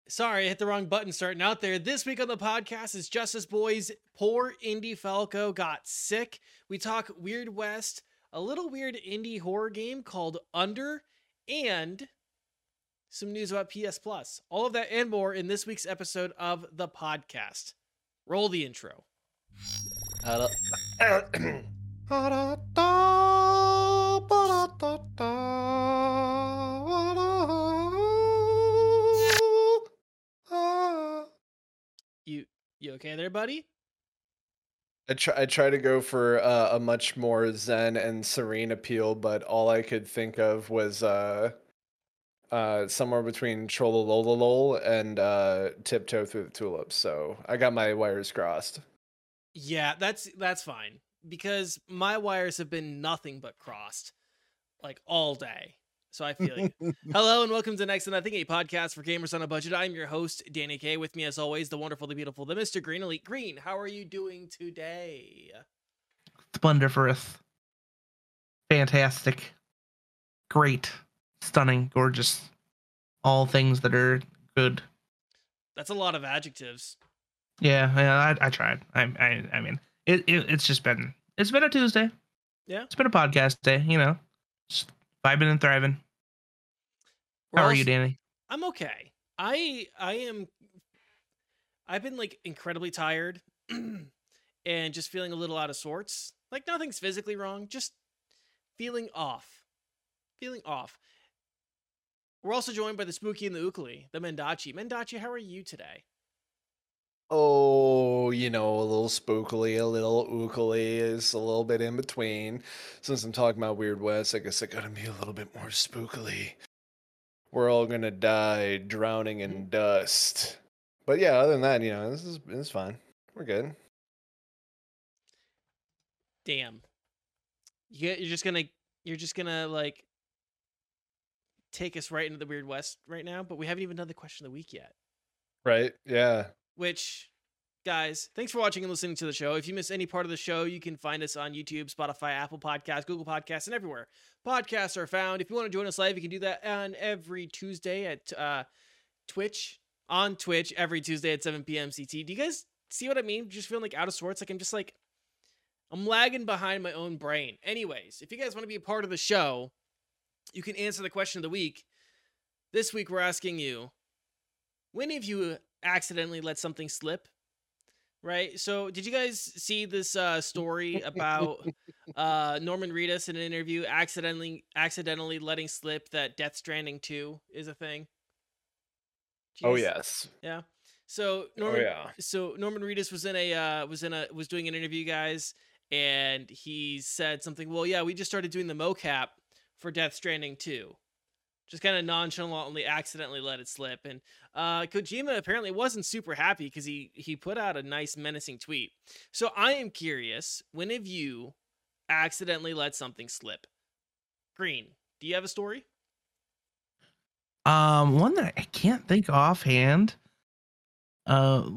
Sorry, I hit the wrong button starting out there. This week on the podcast is Justice Boys. Poor Indy Falco got sick. We talk Weird West, a little weird indie horror game called Under, and some news about PS Plus. All of that and more in this week's episode of the podcast. Roll the intro. You okay there, buddy? I try to go for a much more zen and serene appeal, but all I could think of was somewhere between Trollolololol and Tiptoe Through the Tulips. So I got my wires crossed. Yeah, that's fine. Because my wires have been nothing but crossed. Like all day. So I feel you. Hello and welcome to Next to Nothing, a podcast for gamers on a budget. I'm your host, Danny K. With me as always, the wonderful, the beautiful, the Mr. Green Elite Green. How are you doing today? Splendiferous. Fantastic. Great. Stunning. Gorgeous. All things that are good. That's a lot of adjectives. Yeah, I tried. I mean, it's been a Tuesday. Yeah. It's been a podcast day, just vibing and thriving. How are you, Danny? I'm okay. I've been like incredibly tired and just feeling a little out of sorts. Like nothing's physically wrong, just feeling off. We're also joined by the Spooky and the Ukali, the Mendachi. Mendachi, how are you today? Oh, a little spookily, a little ookily is a little bit in between. Since I'm talking about Weird West, I guess I gotta be a little bit more spookily. We're all gonna die drowning in dust. But yeah, other than that, this is fine. We're good. Damn. You're just gonna like take us right into the Weird West right now, but we haven't even done the question of the week yet. Right? Yeah. Which, guys, thanks for watching and listening to the show. If you miss any part of the show, you can find us on YouTube, Spotify, Apple Podcasts, Google Podcasts, and everywhere podcasts are found. If you want to join us live, you can do that on every Tuesday at Twitch every Tuesday at 7 p.m. CT. Do you guys see what I mean? Just feeling like out of sorts. Like I'm lagging behind my own brain. Anyways, if you guys want to be a part of the show, you can answer the question of the week. This week, we're asking you, when have you accidentally let something slip? Right? So did you guys see this story about Norman Reedus in an interview accidentally letting slip that Death Stranding 2 is a thing? Oh yes. Yeah. So Norman Reedus was doing an interview, guys, and he said something, well, yeah, we just started doing the mocap for Death Stranding 2. Just kind of nonchalantly accidentally let it slip. And Kojima apparently wasn't super happy because he put out a nice menacing tweet. So I am curious, when have you accidentally let something slip? Green, do you have a story? One that I can't think offhand. No,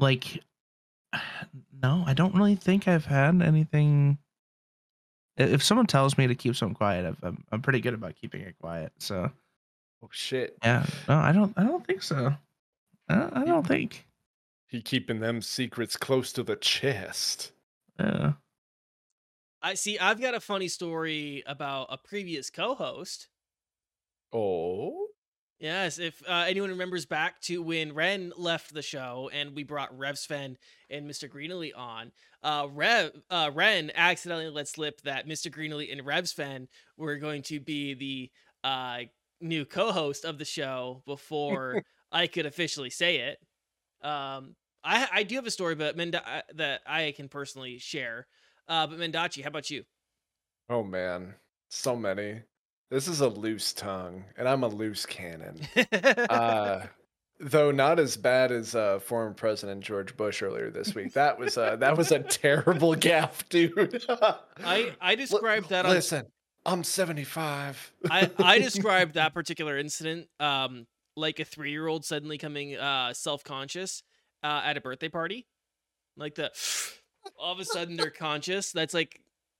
I don't really think I've had anything. If someone tells me to keep something quiet, I'm pretty good about keeping it quiet. So. Oh shit. Yeah. No, I don't think so. I don't think. He keeping them secrets close to the chest. Yeah. I've got a funny story about a previous co-host. Oh? Yes, if anyone remembers back to when Ren left the show and we brought Revsven and Mr. Greenely on, Ren accidentally let slip that Mr. Greenely and Revsven were going to be the new co-host of the show before I could officially say it. I do have a story, but that I can personally share. But Mendachi, how about you? Oh man, so many. This is a loose tongue, and I'm a loose cannon. Though not as bad as former President George Bush earlier this week. That was a terrible gaffe, dude. I described that. Listen, I'm 75. I described that particular incident like a 3-year-old suddenly coming self-conscious at a birthday party. Like all of a sudden they're conscious. That's like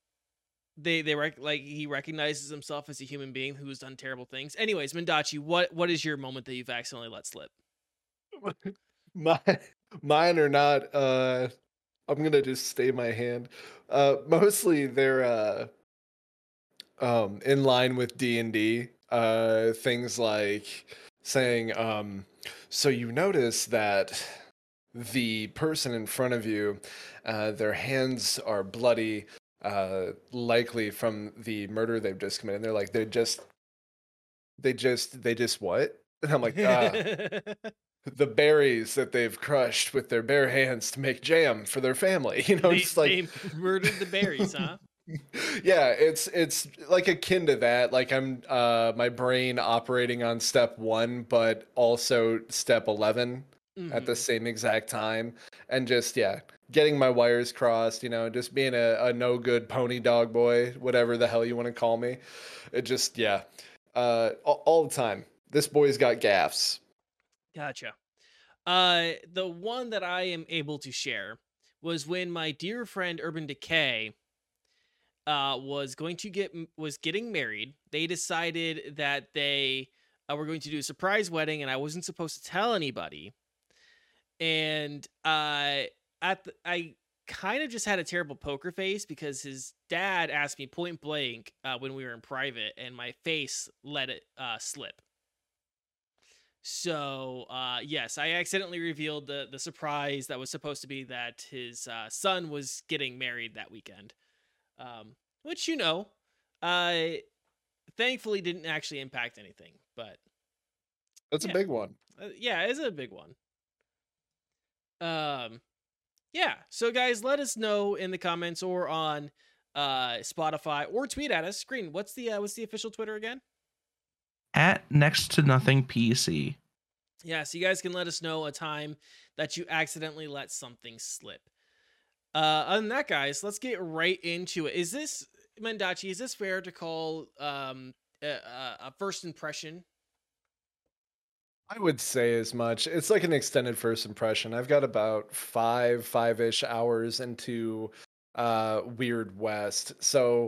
he recognizes himself as a human being who has done terrible things. Anyways, Mendachi, what is your moment that you've accidentally let slip? Mine, mine are not. I'm gonna just stay my hand. Mostly they're in line with D&D. Things like saying, so you notice that the person in front of you, their hands are bloody, likely from the murder they've just committed. And they're like, they just what? And I'm like, the berries that they've crushed with their bare hands to make jam for their family. they Just like they murdered the berries, huh? yeah, it's like akin to that. Like I'm my brain operating on step 1, but also step 11 at the Mhm. same exact time. And just yeah, getting my wires crossed, just being a no good pony dog boy, whatever the hell you want to call me. It just yeah. All the time. This boy's got gaffs. Gotcha. The one that I am able to share was when my dear friend Urban Decay was getting married. They decided that they were going to do a surprise wedding, and I wasn't supposed to tell anybody. And I kind of just had a terrible poker face because his dad asked me point blank when we were in private, and my face let it slip. So, yes, I accidentally revealed the surprise that was supposed to be that his son was getting married that weekend. Which uh, thankfully didn't actually impact anything. But That's a yeah, big one. yeah, it's a big one. Um, yeah. So, guys, let us know in the comments or on Spotify or tweet at us. Screen. What's the official Twitter again? At next to nothing PC. Yeah, so you guys can let us know a time that you accidentally let something slip. Other than that, guys, let's get right into it. Is this Mendachi? Is this fair to call a first impression? I would say as much. It's like an extended first impression. I've got about five-ish hours into Weird West. So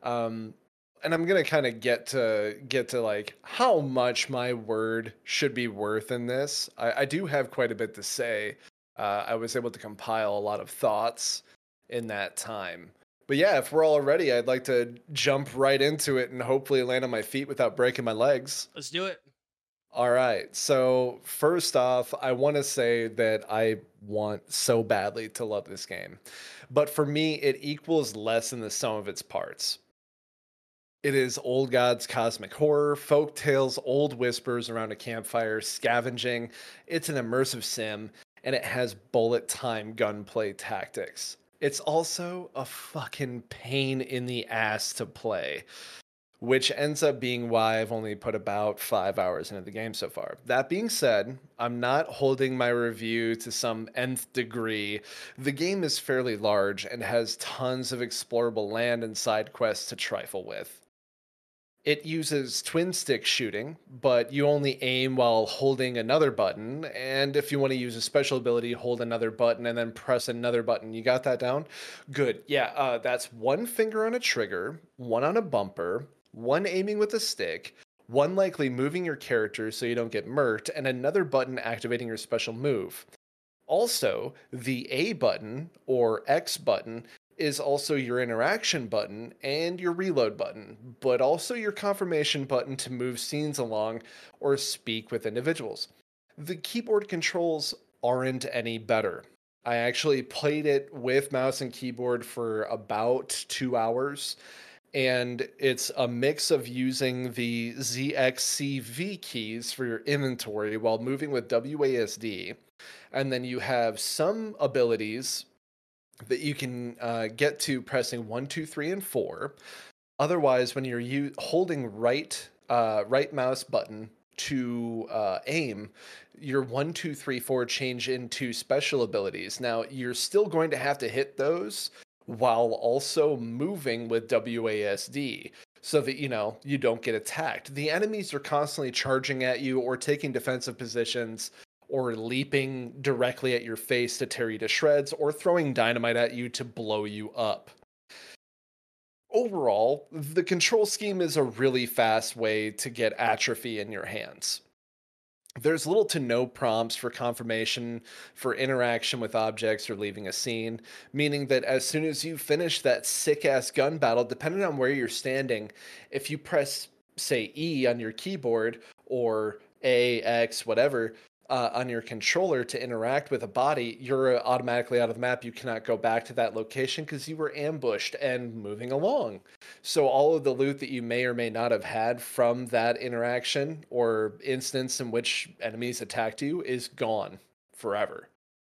and I'm gonna kind of get to like how much my word should be worth in this. I do have quite a bit to say. I was able to compile a lot of thoughts in that time. But yeah, if we're all ready, I'd like to jump right into it and hopefully land on my feet without breaking my legs. Let's do it. All right. So, first off, I want to say that I want so badly to love this game. But for me, it equals less than the sum of its parts. It is old gods cosmic horror, folk tales, old whispers around a campfire, scavenging. It's an immersive sim, and it has bullet time gunplay tactics. It's also a fucking pain in the ass to play, which ends up being why I've only put about 5 hours into the game so far. That being said, I'm not holding my review to some nth degree. The game is fairly large and has tons of explorable land and side quests to trifle with. It uses twin stick shooting, but you only aim while holding another button. And if you want to use a special ability, hold another button and then press another button. You got that down? Good. Yeah, that's one finger on a trigger, one on a bumper, one aiming with a stick, one likely moving your character so you don't get murked, and another button activating your special move. Also, the A button or X button is also your interaction button and your reload button, but also your confirmation button to move scenes along or speak with individuals. The keyboard controls aren't any better. I actually played it with mouse and keyboard for about 2 hours, and it's a mix of using the ZXCV keys for your inventory while moving with WASD. And then you have some abilities that you can get to pressing 1, 2, 3, and 4. Otherwise, when you're holding right mouse button to aim, your 1, 2, 3, 4 change into special abilities. Now, you're still going to have to hit those while also moving with WASD so that you don't get attacked. The enemies are constantly charging at you or taking defensive positions or leaping directly at your face to tear you to shreds or throwing dynamite at you to blow you up. Overall, the control scheme is a really fast way to get atrophy in your hands. There's little to no prompts for confirmation for interaction with objects or leaving a scene, meaning that as soon as you finish that sick ass gun battle, depending on where you're standing, if you press, say, E on your keyboard or A, X, whatever, on your controller to interact with a body, you're automatically out of the map. You cannot go back to that location because you were ambushed and moving along. So all of the loot that you may or may not have had from that interaction or instance in which enemies attacked you is gone forever.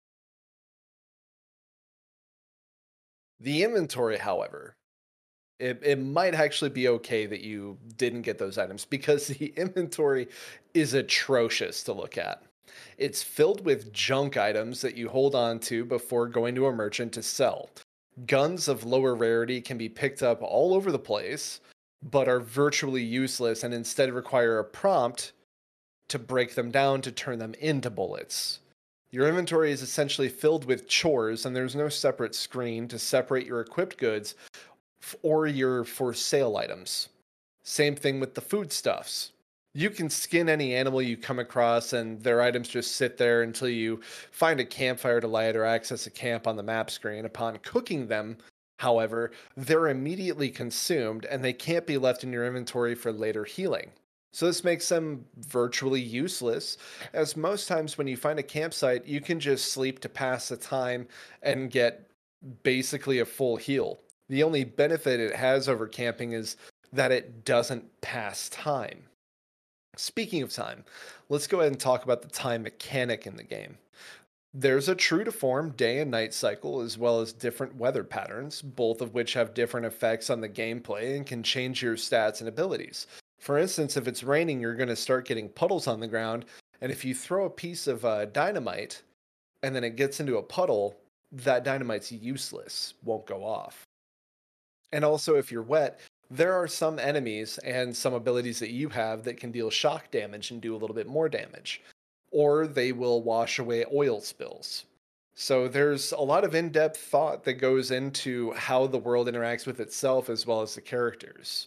The inventory, however, it might actually be okay that you didn't get those items because the inventory is atrocious to look at. It's filled with junk items that you hold on to before going to a merchant to sell. Guns of lower rarity can be picked up all over the place, but are virtually useless and instead require a prompt to break them down to turn them into bullets. Your inventory is essentially filled with chores, and there's no separate screen to separate your equipped goods or your for sale items. Same thing with the foodstuffs. You can skin any animal you come across, and their items just sit there until you find a campfire to light or access a camp on the map screen. Upon cooking them, however, they're immediately consumed and they can't be left in your inventory for later healing. So this makes them virtually useless, as most times when you find a campsite, you can just sleep to pass the time and get basically a full heal. The only benefit it has over camping is that it doesn't pass time. Speaking of time, let's go ahead and talk about the time mechanic in the game. There's a true to form day and night cycle, as well as different weather patterns, both of which have different effects on the gameplay and can change your stats and abilities. For instance, if it's raining, you're going to start getting puddles on the ground, and if you throw a piece of dynamite and then it gets into a puddle, that dynamite's useless, won't go off. And also, if you're wet, there are some enemies and some abilities that you have that can deal shock damage and do a little bit more damage, or they will wash away oil spills. So there's a lot of in-depth thought that goes into how the world interacts with itself as well as the characters.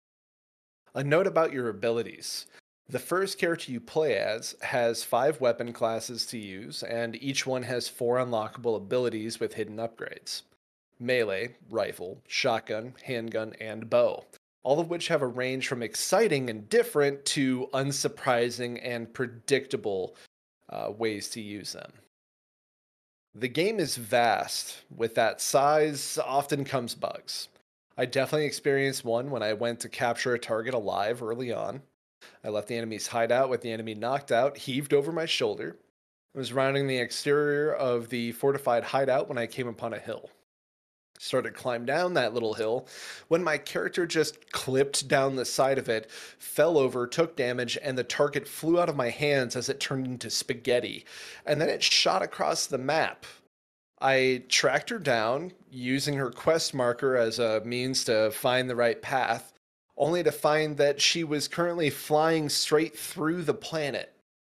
A note about your abilities. The first character you play as has 5 weapon classes to use, and each one has 4 unlockable abilities with hidden upgrades. Melee, rifle, shotgun, handgun, and bow, all of which have a range from exciting and different to unsurprising and predictable ways to use them. The game is vast. With that size often comes bugs. I definitely experienced one when I went to capture a target alive early on. I left the enemy's hideout with the enemy knocked out, heaved over my shoulder. I was rounding the exterior of the fortified hideout when I came upon a hill. Started to climb down that little hill when my character just clipped down the side of it, fell over, took damage, and the target flew out of my hands as it turned into spaghetti. And then it shot across the map. I tracked her down using her quest marker as a means to find the right path, only to find that she was currently flying straight through the planet.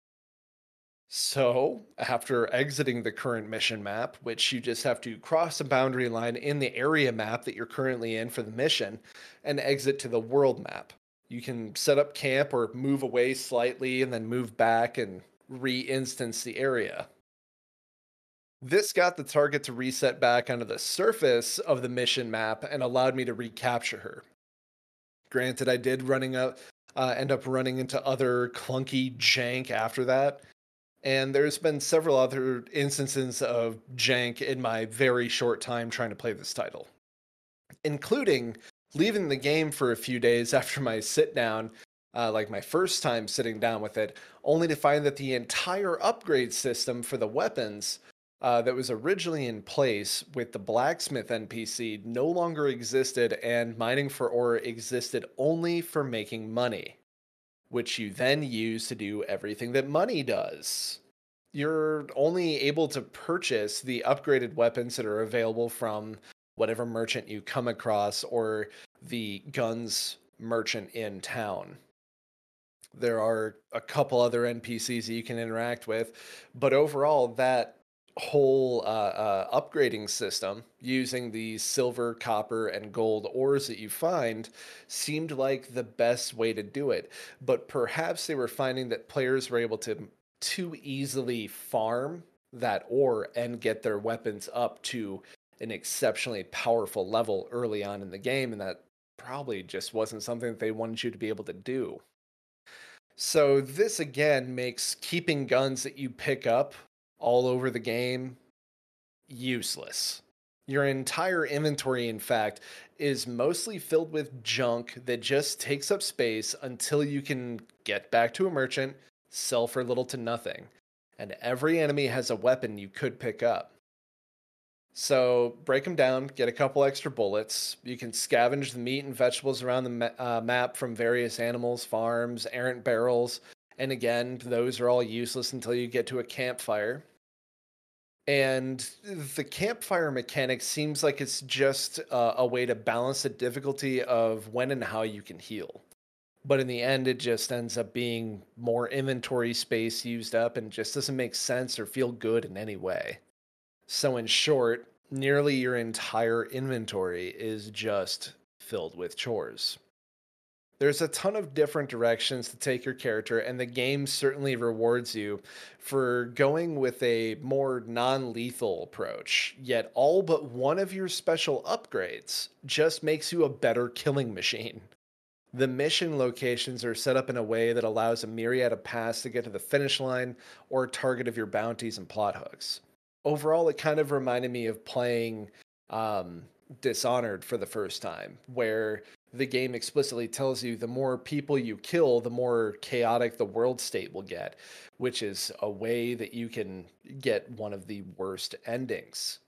So, after exiting the current mission map, which you just have to cross a boundary line in the area map that you're currently in for the mission, and exit to the world map. You can set up camp or move away slightly and then move back and re-instance the area. This got the target to reset back onto the surface of the mission map and allowed me to recapture her. Granted, I did end up running into other clunky jank after that, and there's been several other instances of jank in my very short time trying to play this title, including leaving the game for a few days after my sit down, like my first time sitting down with it, only to find that the entire upgrade system for the weapons that was originally in place with the blacksmith NPC no longer existed, and mining for ore existed only for making money, which you then use to do everything that money does. You're only able to purchase the upgraded weapons that are available from whatever merchant you come across or the guns merchant in town. There are a couple other NPCs that you can interact with, but overall, that whole upgrading system using the silver, copper, and gold ores that you find seemed like the best way to do it. But perhaps they were finding that players were able to too easily farm that ore and get their weapons up to an exceptionally powerful level early on in the game, and that probably just wasn't something that they wanted you to be able to do. So this again makes keeping guns that you pick up all over the game useless. Your entire inventory, in fact, is mostly filled with junk that just takes up space until you can get back to a merchant, sell for little to nothing. And every enemy has a weapon you could pick up. So break them down, get a couple extra bullets. You can scavenge the meat and vegetables around the map from various animals, farms, errant barrels. And again, those are all useless until you get to a campfire. And the campfire mechanic seems like it's just a way to balance the difficulty of when and how you can heal. But in the end, it just ends up being more inventory space used up and just doesn't make sense or feel good in any way. So, in short, nearly your entire inventory is just filled with chores. There's a ton of different directions to take your character, and the game certainly rewards you for going with a more non lethal approach. Yet, all but one of your special upgrades just makes you a better killing machine. The mission locations are set up in a way that allows a myriad of paths to get to the finish line or target of your bounties and plot hooks. Overall, it kind of reminded me of playing Dishonored for the first time, where the game explicitly tells you the more people you kill, the more chaotic the world state will get, which is a way that you can get one of the worst endings.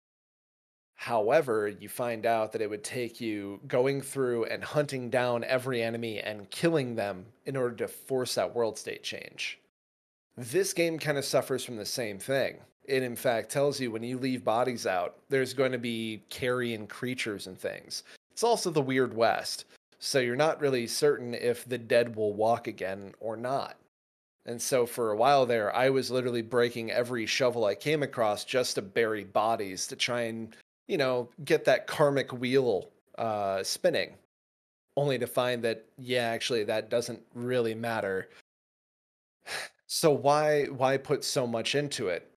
However, you find out that it would take you going through and hunting down every enemy and killing them in order to force that world state change. This game kind of suffers from the same thing. It, in fact, tells you when you leave bodies out, there's going to be carrion creatures and things. It's also the Weird West, so you're not really certain if the dead will walk again or not. And so for a while there, I was literally breaking every shovel I came across just to bury bodies to try and, get that karmic wheel spinning. Only to find that, yeah, actually, that doesn't really matter. So why put so much into it?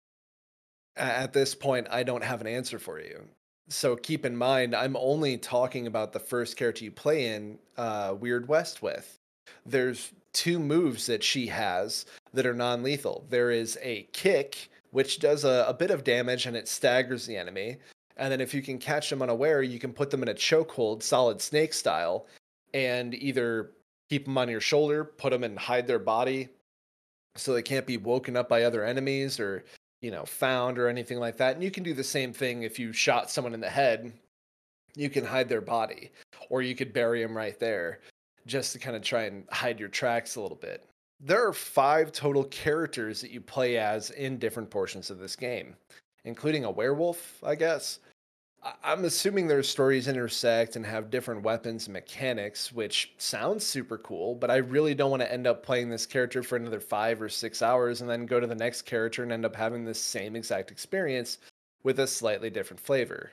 At this point, I don't have an answer for you. So keep in mind, I'm only talking about the first character you play in Weird West with. There's two moves that she has that are non-lethal. There is a kick, which does a bit of damage and it staggers the enemy. And then if you can catch them unaware, you can put them in a chokehold, Solid Snake style, and either keep them on your shoulder, put them and hide their body so they can't be woken up by other enemies or found or anything like that. And you can do the same thing if you shot someone in the head. You can hide their body, or you could bury them right there just to kind of try and hide your tracks a little bit. There are 5 total characters that you play as in different portions of this game, including a werewolf, I guess. I'm assuming their stories intersect and have different weapons and mechanics, which sounds super cool, but I really don't want to end up playing this character for another 5 or 6 hours and then go to the next character and end up having the same exact experience with a slightly different flavor.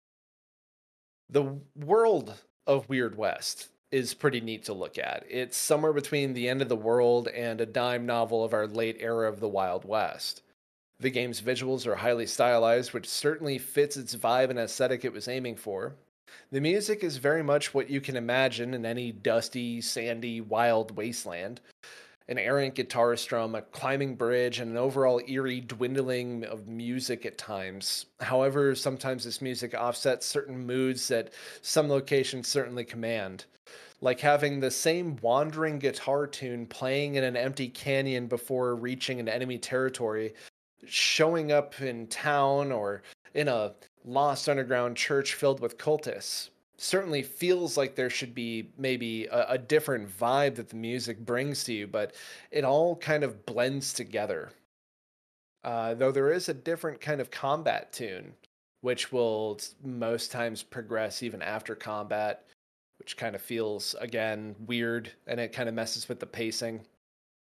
The world of Weird West is pretty neat to look at. It's somewhere between the end of the world and a dime novel of our late era of the Wild West. The game's visuals are highly stylized, which certainly fits its vibe and aesthetic it was aiming for. The music is very much what you can imagine in any dusty, sandy, wild wasteland. An errant guitar strum, a climbing bridge, and an overall eerie dwindling of music at times. However, sometimes this music offsets certain moods that some locations certainly command. Like having the same wandering guitar tune playing in an empty canyon before reaching an enemy territory, showing up in town or in a lost underground church filled with cultists. Certainly feels like there should be maybe a different vibe that the music brings to you, but it all kind of blends together. Though there is a different kind of combat tune, which will most times progress even after combat, which kind of feels, again, weird and it kind of messes with the pacing.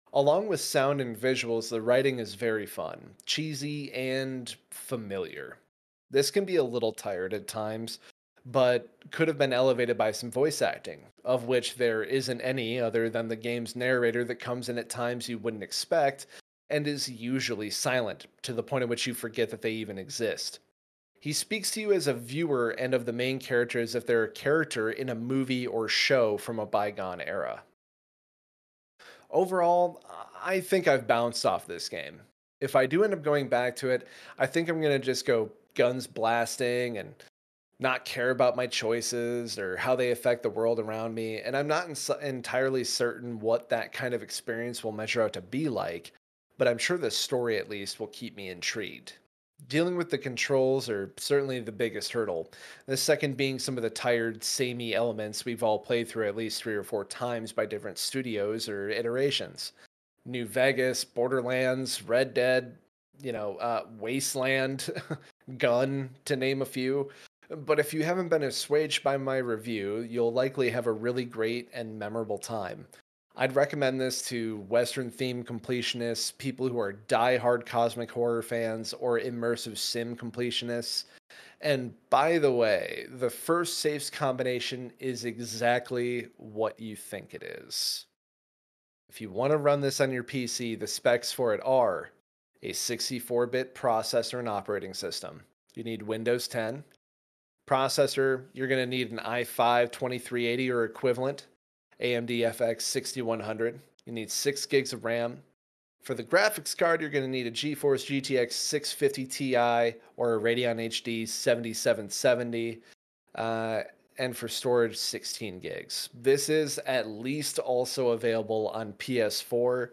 Along with sound and visuals, the writing is very fun, cheesy, and familiar. This can be a little tired at times, but could have been elevated by some voice acting, of which there isn't any other than the game's narrator that comes in at times you wouldn't expect and is usually silent to the point at which you forget that they even exist. He speaks to you as a viewer and of the main character as if they're a character in a movie or show from a bygone era. Overall, I think I've bounced off this game. If I do end up going back to it, I think I'm going to just go guns blasting and not care about my choices or how they affect the world around me. And I'm not entirely certain what that kind of experience will measure out to be like, but I'm sure the story at least will keep me intrigued. Dealing with the controls are certainly the biggest hurdle. The second being some of the tired, samey elements we've all played through at least 3 or 4 times by different studios or iterations. New Vegas, Borderlands, Red Dead, Wasteland, Gun, to name a few. But if you haven't been assuaged by my review, you'll likely have a really great and memorable time. I'd recommend this to Western themed completionists, people who are die-hard cosmic horror fans, or immersive sim completionists. And by the way, the first saves combination is exactly what you think it is. If you want to run this on your PC, the specs for it are a 64-bit processor and operating system. You need Windows 10. Processor, you're going to need an i5 2380 or equivalent. AMD FX 6100. You need 6 gigs of RAM. For the graphics card, you're going to need a GeForce GTX 650 Ti or a Radeon HD 7770. And for storage, 16 gigs. This is at least also available on PS4.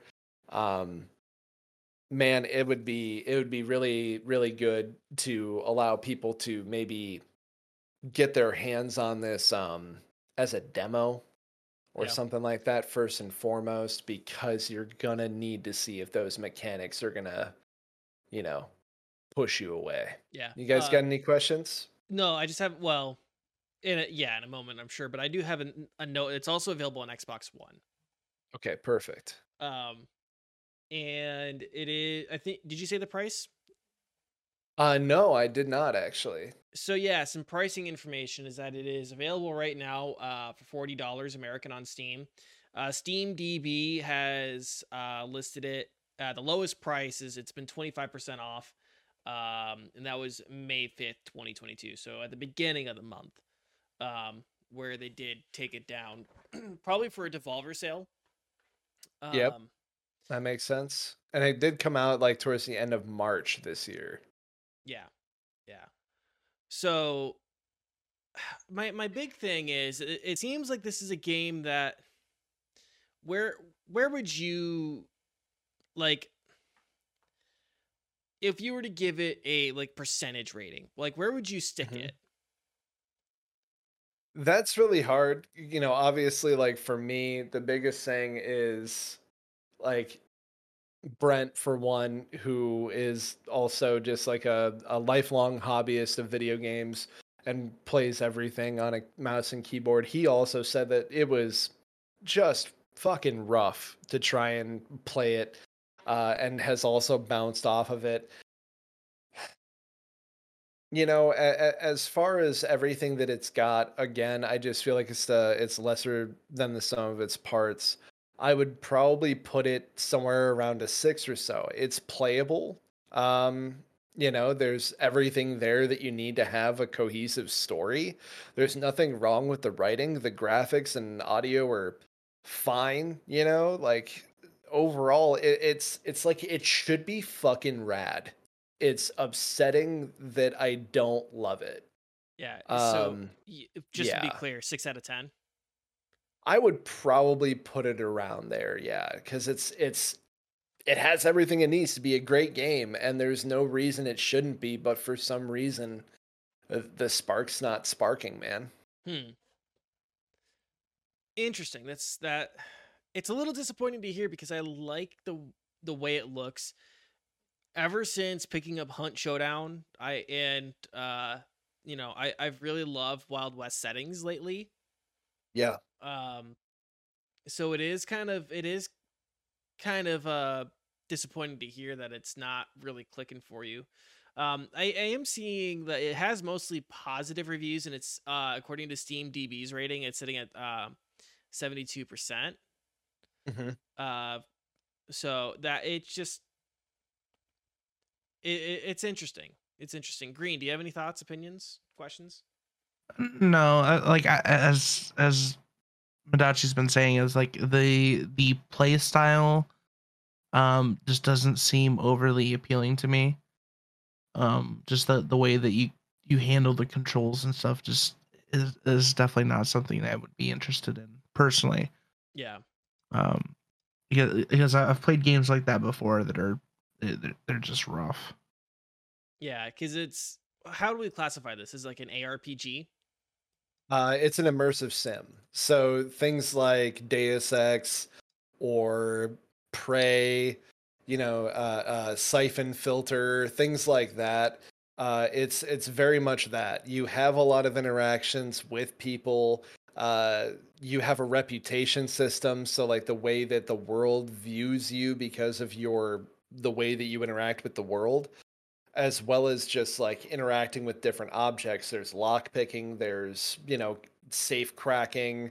Man, it would be really, really good to allow people to maybe get their hands on this as a demo or something like that first and foremost, because you're gonna need to see if those mechanics are gonna, push you away. Yeah. You guys got any questions? No, I just have, well, in a moment, I'm sure, but I do have a note. It's also available on Xbox One. Okay, perfect. And it is, I think, did you say the price? No, I did not actually. So yeah, some pricing information is that it is available right now for $40 American on Steam. Steam DB has listed it. The lowest price is it's been 25% off, and that was May 5th, 2022. So at the beginning of the month, where they did take it down, probably for a Devolver sale. Yep, that makes sense. And it did come out like towards the end of March this year. Yeah, yeah. So my big thing is it seems like this is a game that where would you, like, if you were to give it a like percentage rating, like where would you stick it? That's really hard. Obviously, like for me, the biggest thing is like Brent, for one, who is also just like a lifelong hobbyist of video games and plays everything on a mouse and keyboard. He also said that it was just fucking rough to try and play it, and has also bounced off of it. As far as everything that it's got, again, I just feel like it's lesser than the sum of its parts. I would probably put it somewhere around a 6 or so. It's playable. There's everything there that you need to have a cohesive story. There's nothing wrong with the writing. The graphics and audio are fine, like overall it's like it should be fucking rad. It's upsetting that I don't love it. Yeah. So just to be clear, 6 out of 10. I would probably put it around there, yeah, because it has everything it needs to be a great game, and there's no reason it shouldn't be, but for some reason, the spark's not sparking, man. Interesting. That. It's a little disappointing to hear because I like the way it looks. Ever since picking up Hunt Showdown, I've really loved Wild West settings lately. Yeah. So it is kind of kind of disappointing to hear that it's not really clicking for you. I am seeing that it has mostly positive reviews, and it's according to Steam DB's rating, it's sitting at 72%. Hmm. So that it's just it's interesting. It's interesting. Green, do you have any thoughts, opinions, questions? No, as Madachi's been saying, is like the play style just doesn't seem overly appealing to me. Just the way that you handle the controls and stuff just is definitely not something that I would be interested in personally. Yeah. Um, because I've played games like that before that are they're just rough. Yeah, because it's how do we classify this? Is like an ARPG? It's an immersive sim. So things like Deus Ex or Prey, Siphon Filter, things like that. It's very much that. You have a lot of interactions with people. You have a reputation system, so like the way that the world views you because of the way that you interact with the world, as well as just like interacting with different objects. There's lock picking, there's, safe cracking.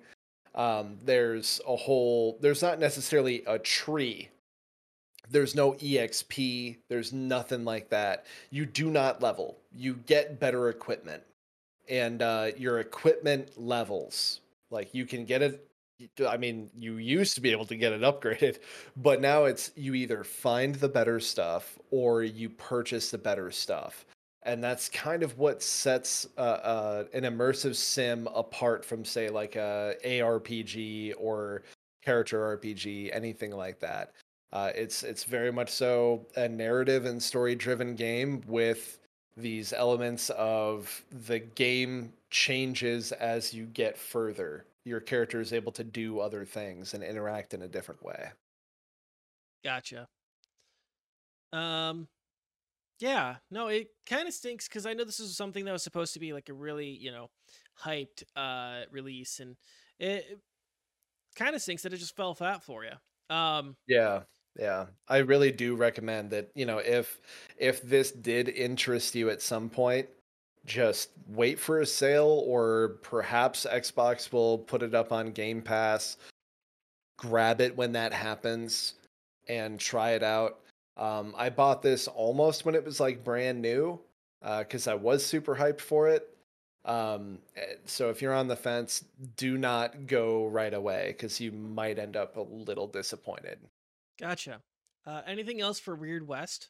There's not necessarily a tree. There's no EXP. There's nothing like that. You do not level. You get better equipment. And your equipment levels. Like you can get it. I mean, you used to be able to get it upgraded, but now it's you either find the better stuff or you purchase the better stuff. And that's kind of what sets an immersive sim apart from, say, like a ARPG or character RPG, anything like that. It's very much so a narrative and story driven game with these elements of the game changes as you get further. Your character is able to do other things and interact in a different way. Gotcha. Um, yeah, no, it kind of stinks because I know this is something that was supposed to be like a really, hyped release, and it kind of stinks that it just fell flat for you. Yeah. Yeah. I really do recommend that, if this did interest you at some point, just wait for a sale, or perhaps Xbox will put it up on Game Pass. Grab it when that happens and try it out. I bought this almost when it was like brand new, because I was super hyped for it. So if you're on the fence, do not go right away because you might end up a little disappointed. Gotcha. Anything else for Weird West?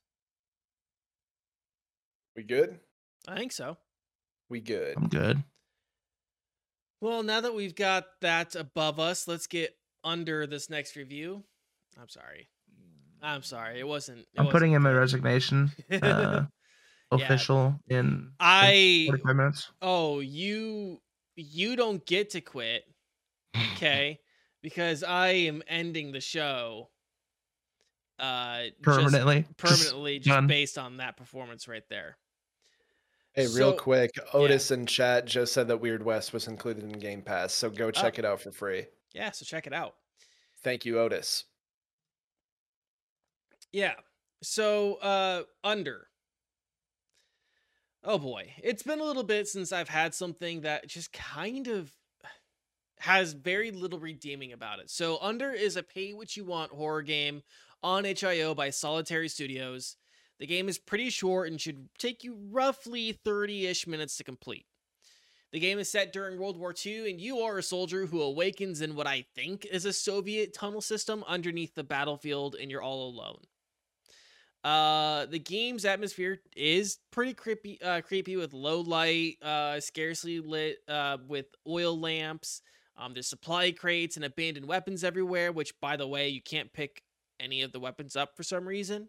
We good? I think so. We good. I'm good. Well, now that we've got that above us, let's get under this next review. I'm sorry. It wasn't. I'm putting in my good. resignation. Yeah. Official in 45 minutes. Oh, you don't get to quit, okay? Because I am ending the show. Permanently. Just based on that performance right there. Hey, real quick, Otis in chat just said that Weird West was included in Game Pass, so go check it out for free. Yeah, so check it out. Thank you, Otis. Yeah. So, Under. Oh boy, it's been a little bit since I've had something that just kind of has very little redeeming about it. So, Under is a pay-what-you-want horror game on itch.io by Solitary Studios. The game is pretty short and should take you roughly 30-ish minutes to complete. The game is set during World War II, and you are a soldier who awakens in what I think is a Soviet tunnel system underneath the battlefield, and you're all alone. The game's atmosphere is pretty creepy with low light, scarcely lit, with oil lamps. There's supply crates and abandoned weapons everywhere, which, by the way, you can't pick any of the weapons up for some reason.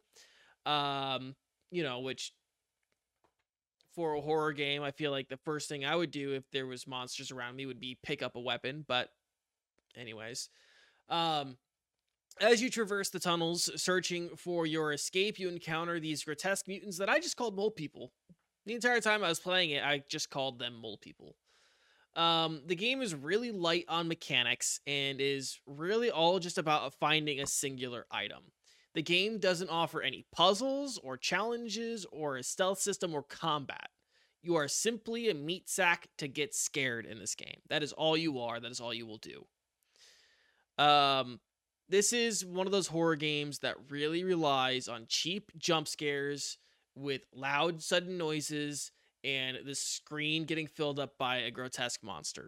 Which for a horror game, I feel like the first thing I would do if there was monsters around me would be pick up a weapon. But anyways, as you traverse the tunnels searching for your escape, you encounter these grotesque mutants that I just called mole people. The entire time I was playing it, I just called them mole people. The game is really light on mechanics and is really all just about finding a singular item. The game doesn't offer any puzzles or challenges or a stealth system or combat. You are simply a meat sack to get scared in this game. That is all you are. That is all you will do. This is one of those horror games that really relies on cheap jump scares with loud, sudden noises and the screen getting filled up by a grotesque monster.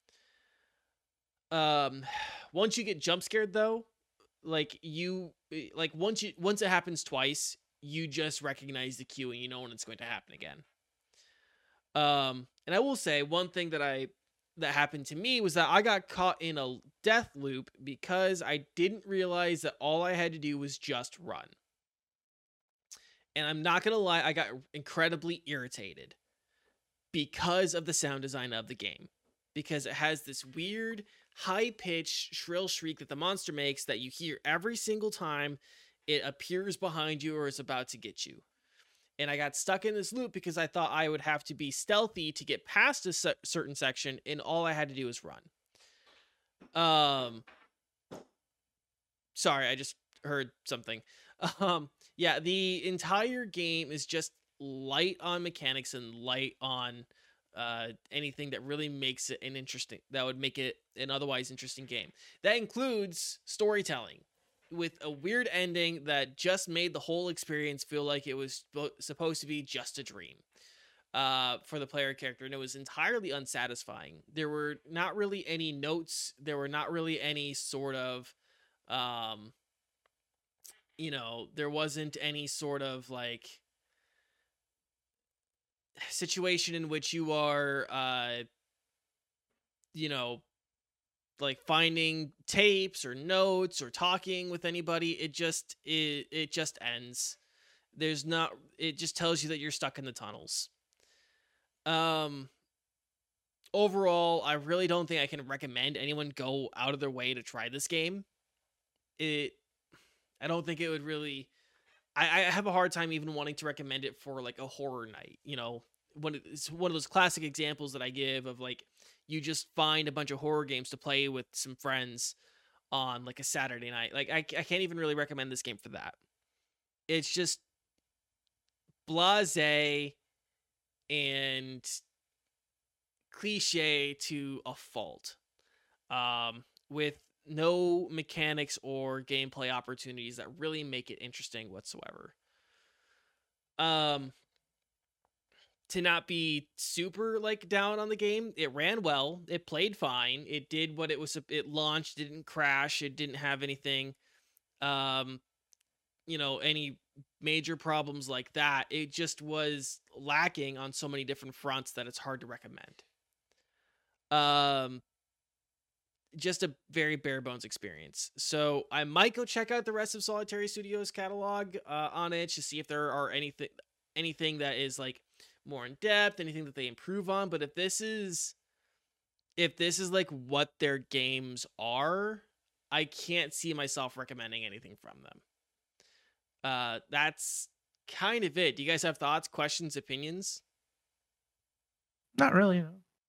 Once you get jump scared, though, once it happens twice, you just recognize the cue and you know when it's going to happen again. And I will say one thing that happened to me was that I got caught in a death loop because I didn't realize that all I had to do was just run. And I'm not going to lie, I got incredibly irritated because of the sound design of the game. Because it has this weird, high-pitched, shrill shriek that the monster makes that you hear every single time it appears behind you or is about to get you. And I got stuck in this loop because I thought I would have to be stealthy to get past a certain section, and all I had to do was run. Sorry, I just heard something. Yeah, the entire game is just light on mechanics and light on anything that really makes it that would make it an otherwise interesting game. That includes storytelling with a weird ending that just made the whole experience feel like it was supposed to be just a dream for the player character, and it was entirely unsatisfying. There were not really any notes. There were not really any sort of, there wasn't any sort of like situation in which you are, like finding tapes or notes or talking with anybody. It just ends. It just tells you that you're stuck in the tunnels. Overall, I really don't think I can recommend anyone go out of their way to try this game. I don't think it would really, I have a hard time even wanting to recommend it for like a horror night. It's one of those classic examples that I give of like, you just find a bunch of horror games to play with some friends on like a Saturday night. Like I can't even really recommend this game for that. It's just blasé and cliche to a fault, with no mechanics or gameplay opportunities that really make it interesting whatsoever. To not be super like down on the game, it ran well, it played fine, it did what it launched, didn't crash, it didn't have anything, any major problems like that. It just was lacking on so many different fronts that it's hard to recommend. Just a very bare bones experience. So I might go check out the rest of Solitary Studios catalog on it to see if there are anything that is like more in depth, anything that they improve on. But if this is like what their games are, I can't see myself recommending anything from them. That's kind of it. Do you guys have thoughts, questions, opinions? Not really.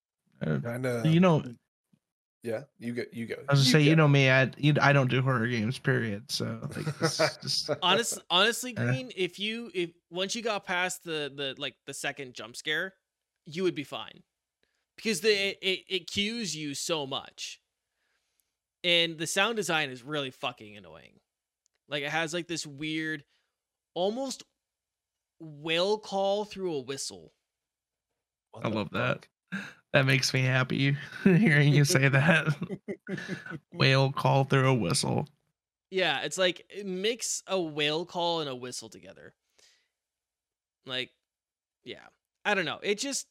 Yeah, you go. I was gonna say, me, I don't do horror games, period. So like, just honestly, Green, if once you got past the second jump scare, you would be fine, because it cues you so much, and the sound design is really fucking annoying. Like it has like this weird, almost whale call through a whistle. I love that. That makes me happy hearing you say that. Whale call through a whistle. Yeah, it's like mix a whale call and a whistle together. Like, yeah, I don't know. It just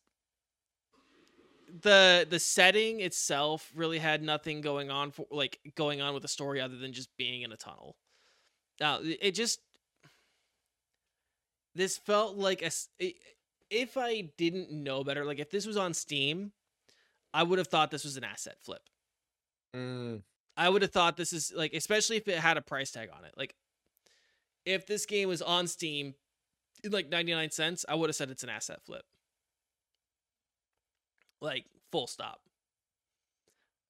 the setting itself really had nothing going on with the story other than just being in a tunnel. Now, this felt like if I didn't know better, like if this was on Steam, I would have thought this was an asset flip. I would have thought this is like, especially if it had a price tag on it. Like if this game was on Steam in like 99 cents, I would have said it's an asset flip. Like full stop.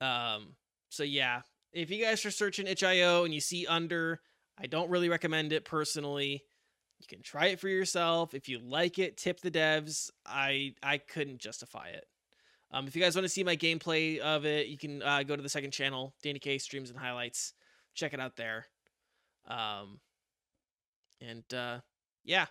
So yeah, if you guys are searching itch.io and you see Under, I don't really recommend it personally. You can try it for yourself. If you like it, tip the devs. I couldn't justify it. If you guys want to see my gameplay of it, you can go to the second channel, Danny K Streams and Highlights. Check it out there. Yeah,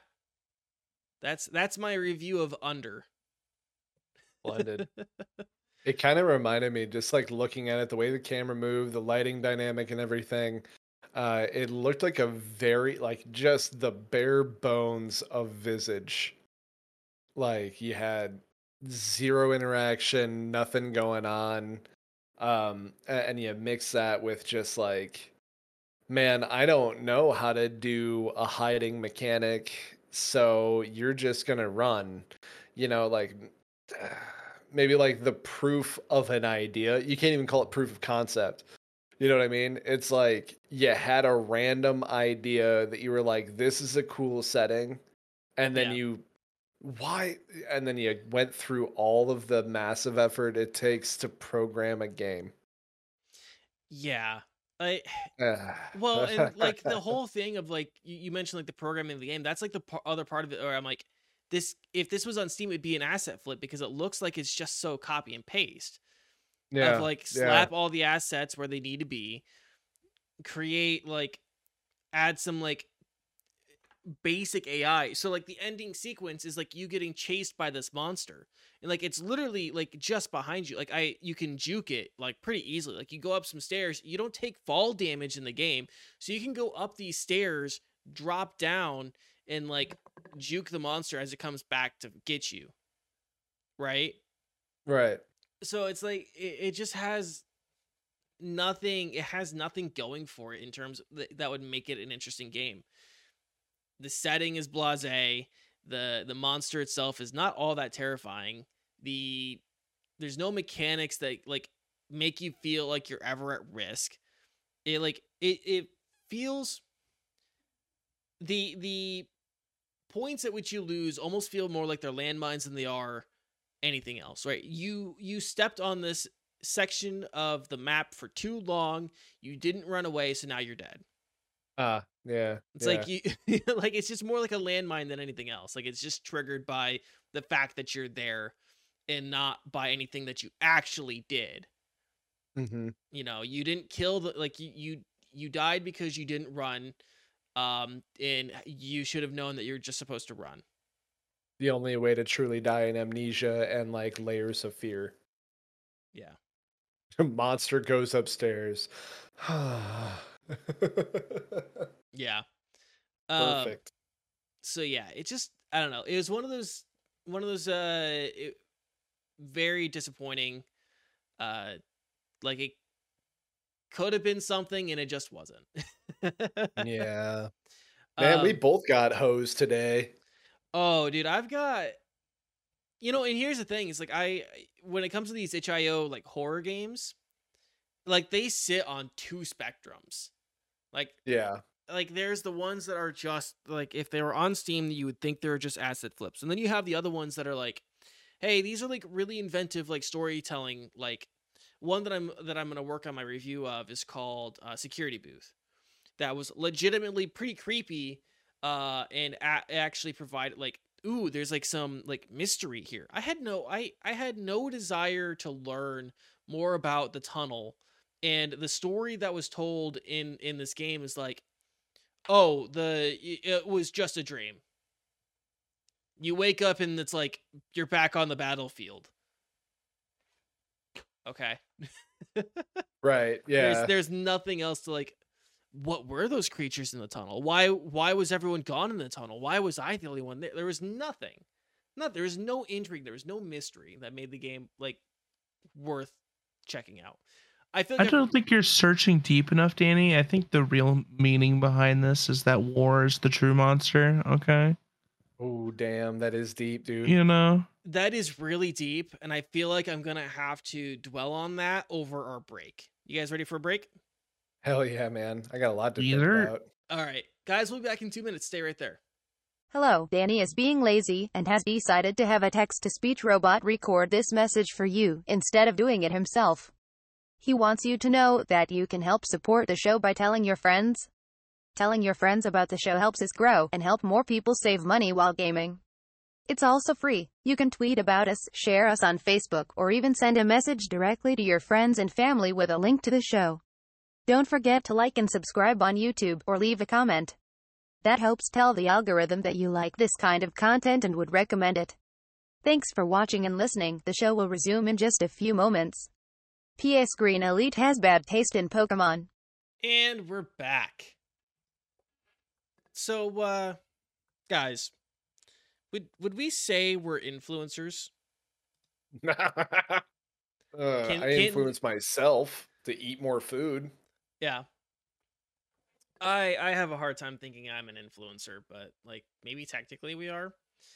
that's my review of Under. Splendid. It kind of reminded me, just like looking at it, the way the camera moved, the lighting dynamic and everything. It looked like a very, like, just the bare bones of Visage. Like, you had zero interaction, nothing going on. And you mix that with just like, man, I don't know how to do a hiding mechanic, so you're just gonna run. Like maybe like the proof of an idea. You can't even call it proof of concept. You know what I mean? It's like you had a random idea that you were like, this is a cool setting. And then and then you went through all of the massive effort it takes to program a game. Yeah. Well, and like the whole thing of like, you mentioned like the programming of the game, that's like the other part of it, or I'm like, if this was on Steam, it'd be an asset flip because it looks like it's just so copy and paste. Yeah. Of like slap all the assets where they need to be, create like, add some like basic AI. So like the ending sequence is like you getting chased by this monster, and like it's literally like just behind you. Like you can juke it like pretty easily. Like you go up some stairs, you don't take fall damage in the game, so you can go up these stairs, drop down, and like juke the monster as it comes back to get you. Right. So it's like it just has nothing. It has nothing going for it in terms of that would make it an interesting game. The setting is blasé. The monster itself is not all that terrifying. There's no mechanics that like make you feel like you're ever at risk. It feels, the points at which you lose almost feel more like they're landmines than they are anything else, right? You stepped on this section of the map for too long. You didn't run away, so now you're dead. Yeah. It's like you like it's just more like a landmine than anything else. Like it's just triggered by the fact that you're there and not by anything that you actually did. Mm-hmm. You didn't kill you died because you didn't run, and you should have known that you're just supposed to run. The only way to truly die in amnesia and like layers of fear. Yeah. Monster goes upstairs. Yeah. Perfect. So yeah, it just, I don't know. It was one of those very disappointing. Like it could have been something and it just wasn't. Yeah. Man, we both got hosed today. Oh, dude, I've got, and here's the thing, it's like when it comes to these itch.io like horror games, like they sit on two spectrums. Like, yeah. Like there's the ones that are just like, if they were on Steam, you would think they're just asset flips. And then you have the other ones that are like, hey, these are like really inventive, like storytelling. Like one that I'm going to work on my review of is called Security Booth. That was legitimately pretty creepy, and actually provided like, ooh, there's like some like mystery here. I had no desire to learn more about the tunnel, and the story that was told in this game is like, oh, it was just a dream. You wake up and it's like you're back on the battlefield. Okay. Right. Yeah. There's nothing else to like. What were those creatures in the tunnel? Why was everyone gone in the tunnel? Why was I the only one there? There was nothing. There was no intrigue. There was no mystery that made the game like worth checking out. I don't think you're searching deep enough, Danny. I think the real meaning behind this is that war is the true monster. Okay. Oh, damn, that is deep, dude. That is really deep, and I feel like I'm gonna have to dwell on that over our break. You guys ready for a break? Hell yeah, man. I got a lot to think about. All right. Guys, we'll be back in 2 minutes. Stay right there. Hello, Danny is being lazy and has decided to have a text-to-speech robot record this message for you, instead of doing it himself. He wants you to know that you can help support the show by telling your friends. Telling your friends about the show helps us grow and help more people save money while gaming. It's also free. You can tweet about us, share us on Facebook, or even send a message directly to your friends and family with a link to the show. Don't forget to like and subscribe on YouTube, or leave a comment. That helps tell the algorithm that you like this kind of content and would recommend it. Thanks for watching and listening. The show will resume in just a few moments. P.S. Green Elite has bad taste in Pokemon. And we're back. So, guys, would we say we're influencers? I influence myself to eat more food. Yeah. I have a hard time thinking I'm an influencer, but like maybe technically we are.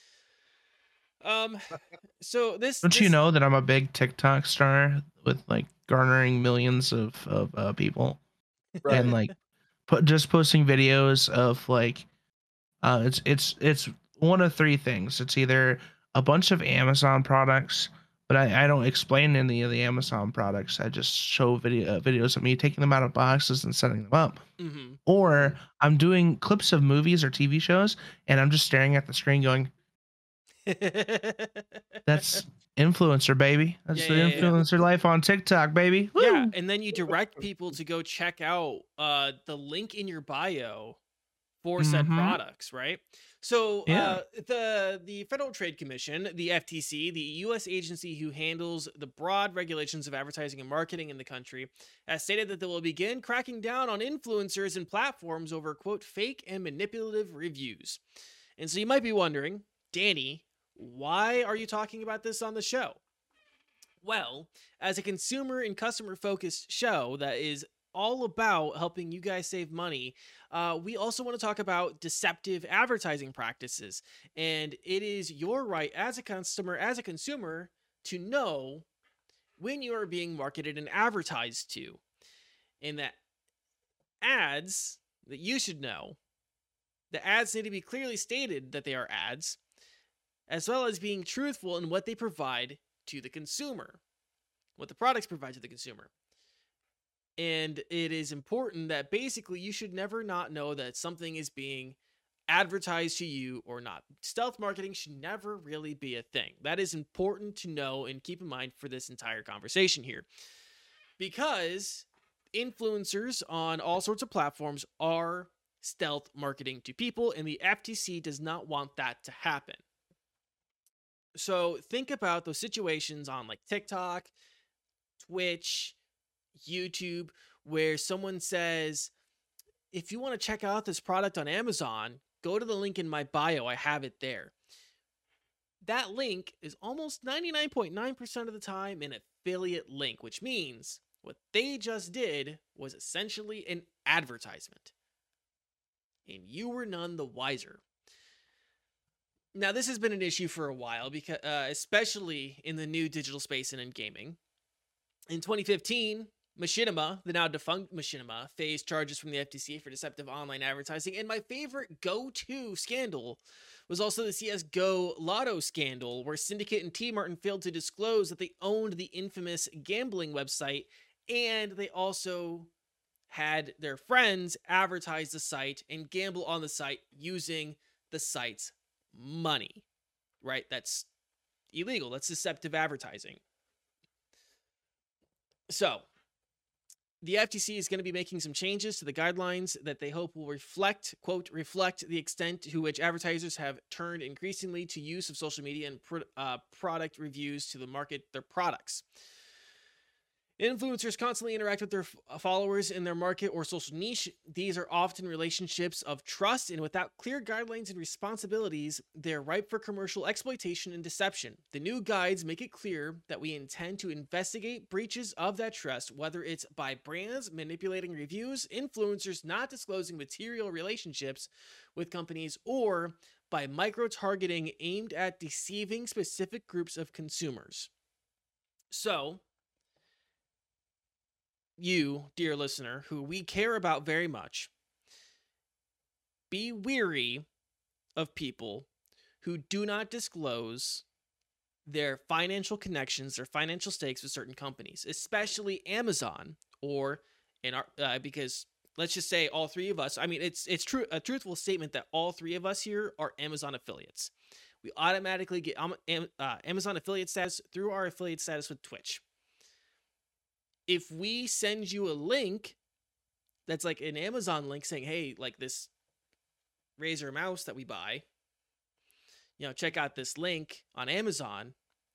So Don't you know that I'm a big TikTok star with like garnering millions of people, Right. and like just posting videos of like it's one of three things. It's either a bunch of Amazon products, but I don't explain any of the Amazon products. I just show videos of me taking them out of boxes and setting them up. Mm-hmm. Or I'm doing clips of movies or TV shows, and I'm just staring at the screen going, that's influencer, baby. That's the influencer life on TikTok, baby. Woo! Yeah, and then you direct people to go check out the link in your bio for said products, right? So the Federal Trade Commission, the FTC, the U.S. agency who handles the broad regulations of advertising and marketing in the country, has stated that they will begin cracking down on influencers and platforms over, quote, fake and manipulative reviews. And so you might be wondering, Danny, why are you talking about this on the show? Well, as a consumer and customer-focused show that is all about helping you guys save money, we also want to talk about deceptive advertising practices. And it is your right as a consumer to know when you are being marketed and advertised to. And that ads that you should know, the ads need to be clearly stated that they are ads, as well as being truthful in what they provide to the consumer, what the products provide to the consumer. And it is important that basically you should never not know that something is being advertised to you or not. Stealth marketing should never really be a thing. That is important to know and keep in mind for this entire conversation here. Because influencers on all sorts of platforms are stealth marketing to people, and the FTC does not want that to happen. So think about those situations on like TikTok, Twitch, YouTube, where someone says, if you want to check out this product on Amazon, go to the link in my bio. I have it there. That link is almost 99.9% of the time an affiliate link, which means what they just did was essentially an advertisement. And you were none the wiser. Now, this has been an issue for a while, because especially in the new digital space and in gaming. In 2015, Machinima, the now defunct Machinima, faced charges from the FTC for deceptive online advertising. And my favorite go-to scandal was also the CSGO Lotto scandal, where Syndicate and T-Martin failed to disclose that they owned the infamous gambling website, and they also had their friends advertise the site and gamble on the site using the site's money, right? That's illegal. That's deceptive advertising. So the FTC is going to be making some changes to the guidelines that they hope will reflect, quote, reflect the extent to which advertisers have turned increasingly to use of social media and product reviews to market their products. Influencers constantly interact with their followers in their market or social niche. These are often relationships of trust, and without clear guidelines and responsibilities, they're ripe for commercial exploitation and deception. The new guides make it clear that we intend to investigate breaches of that trust, whether it's by brands manipulating reviews, influencers not disclosing material relationships with companies, or by micro-targeting aimed at deceiving specific groups of consumers. So, you, dear listener, who we care about very much, be weary of people who do not disclose their financial connections, their financial stakes with certain companies, especially Amazon, or in our because let's just say all three of us. I mean, it's true, a truthful statement that all three of us here are Amazon affiliates. We automatically get Amazon affiliate status through our affiliate status with Twitch. If we send you a link that's like an Amazon link saying, hey, like this Razer mouse that we buy, check out this link on Amazon,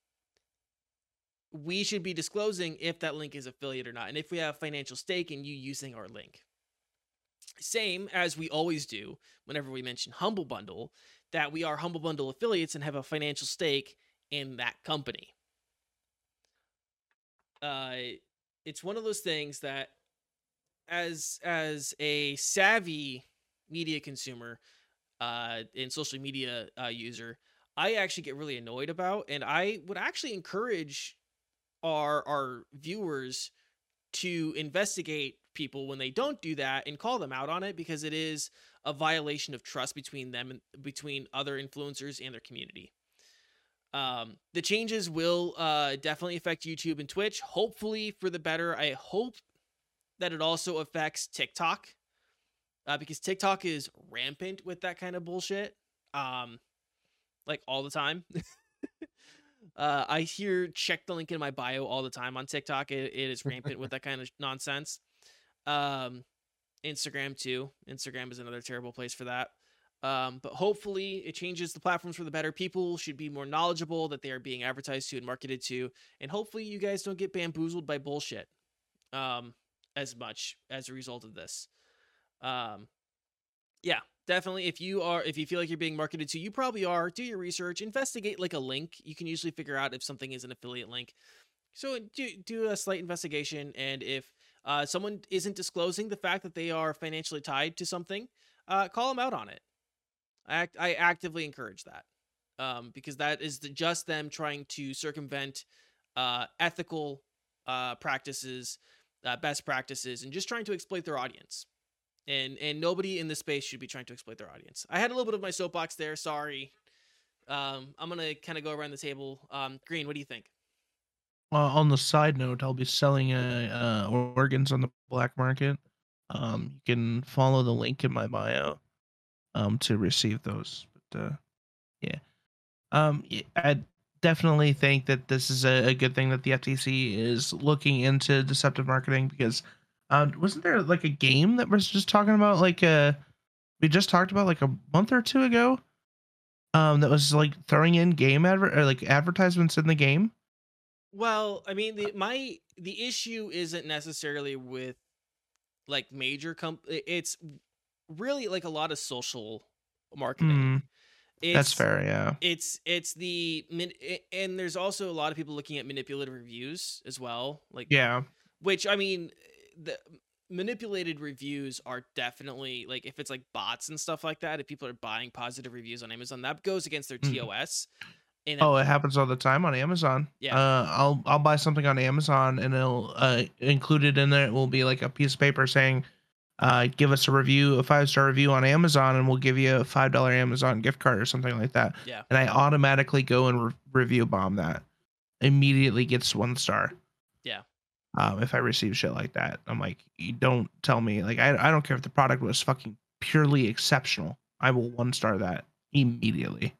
we should be disclosing if that link is affiliate or not, and if we have financial stake in you using our link. Same as we always do whenever we mention Humble Bundle, that we are Humble Bundle affiliates and have a financial stake in that company. It's one of those things that as a savvy media consumer and social media user, I actually get really annoyed about, and I would actually encourage our viewers to investigate people when they don't do that and call them out on it, because it is a violation of trust between them and between other influencers and their community. The changes will definitely affect YouTube and Twitch, hopefully for the better. I hope that it also affects TikTok, because TikTok is rampant with that kind of bullshit, like all the time. I hear check the link in my bio all the time on TikTok. It is rampant with that kind of nonsense. Instagram too. Instagram is another terrible place for that. But hopefully it changes the platforms for the better. People should be more knowledgeable that they are being advertised to and marketed to. And hopefully you guys don't get bamboozled by bullshit as much as a result of this. Yeah, definitely. If you feel like you're being marketed to, you probably are. Do your research, investigate like a link. You can usually figure out if something is an affiliate link. So do a slight investigation, and if someone isn't disclosing the fact that they are financially tied to something, call them out on it. I actively encourage that, because that is just them trying to circumvent ethical practices, best practices, and just trying to exploit their audience. And nobody in this space should be trying to exploit their audience. I had a little bit of my soapbox there. Sorry. I'm gonna kind of go around the table. Green, what do you think? On the side note, I'll be selling organs on the black market. You can follow the link in my bio to receive those. But yeah, I definitely think that this is a good thing that the FTC is looking into deceptive marketing, because wasn't there like a game that was just talking about like we just talked about like a month or two ago that was like throwing in game advertisements in the game? Well, I mean, the issue isn't necessarily with like major it's really like a lot of social marketing. That's fair, yeah. It's and there's also a lot of people looking at manipulative reviews as well, like, Yeah. which, I mean, the manipulated reviews are definitely, like, if it's like bots and stuff like that, if people are buying positive reviews on Amazon, that goes against their TOS. And Oh, it happens all the time on Amazon. Yeah. I'll buy something on Amazon, and it'll included in there, it will be like a piece of paper saying, give us a 5-star review on Amazon, and we'll give you a $5 Amazon gift card or something like that. Yeah. And I automatically go and review bomb that. Immediately gets 1 star. Yeah. If I receive shit like that, I'm like, you don't tell me. Like, I don't care if the product was fucking purely exceptional. I will 1 star that immediately.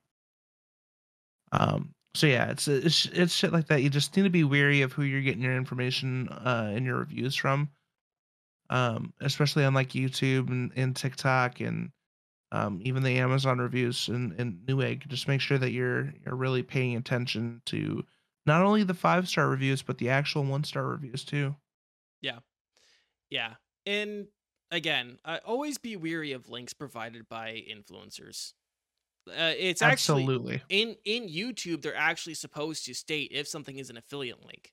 So yeah, it's shit like that. You just need to be wary of who you're getting your information in your reviews from. Especially on like YouTube and TikTok and even the Amazon reviews and Newegg. Just make sure that you're really paying attention to not only the 5-star reviews, but the actual 1-star reviews too. Yeah. And again, always be wary of links provided by influencers. It's actually Absolutely. in YouTube, they're actually supposed to state if something is an affiliate link.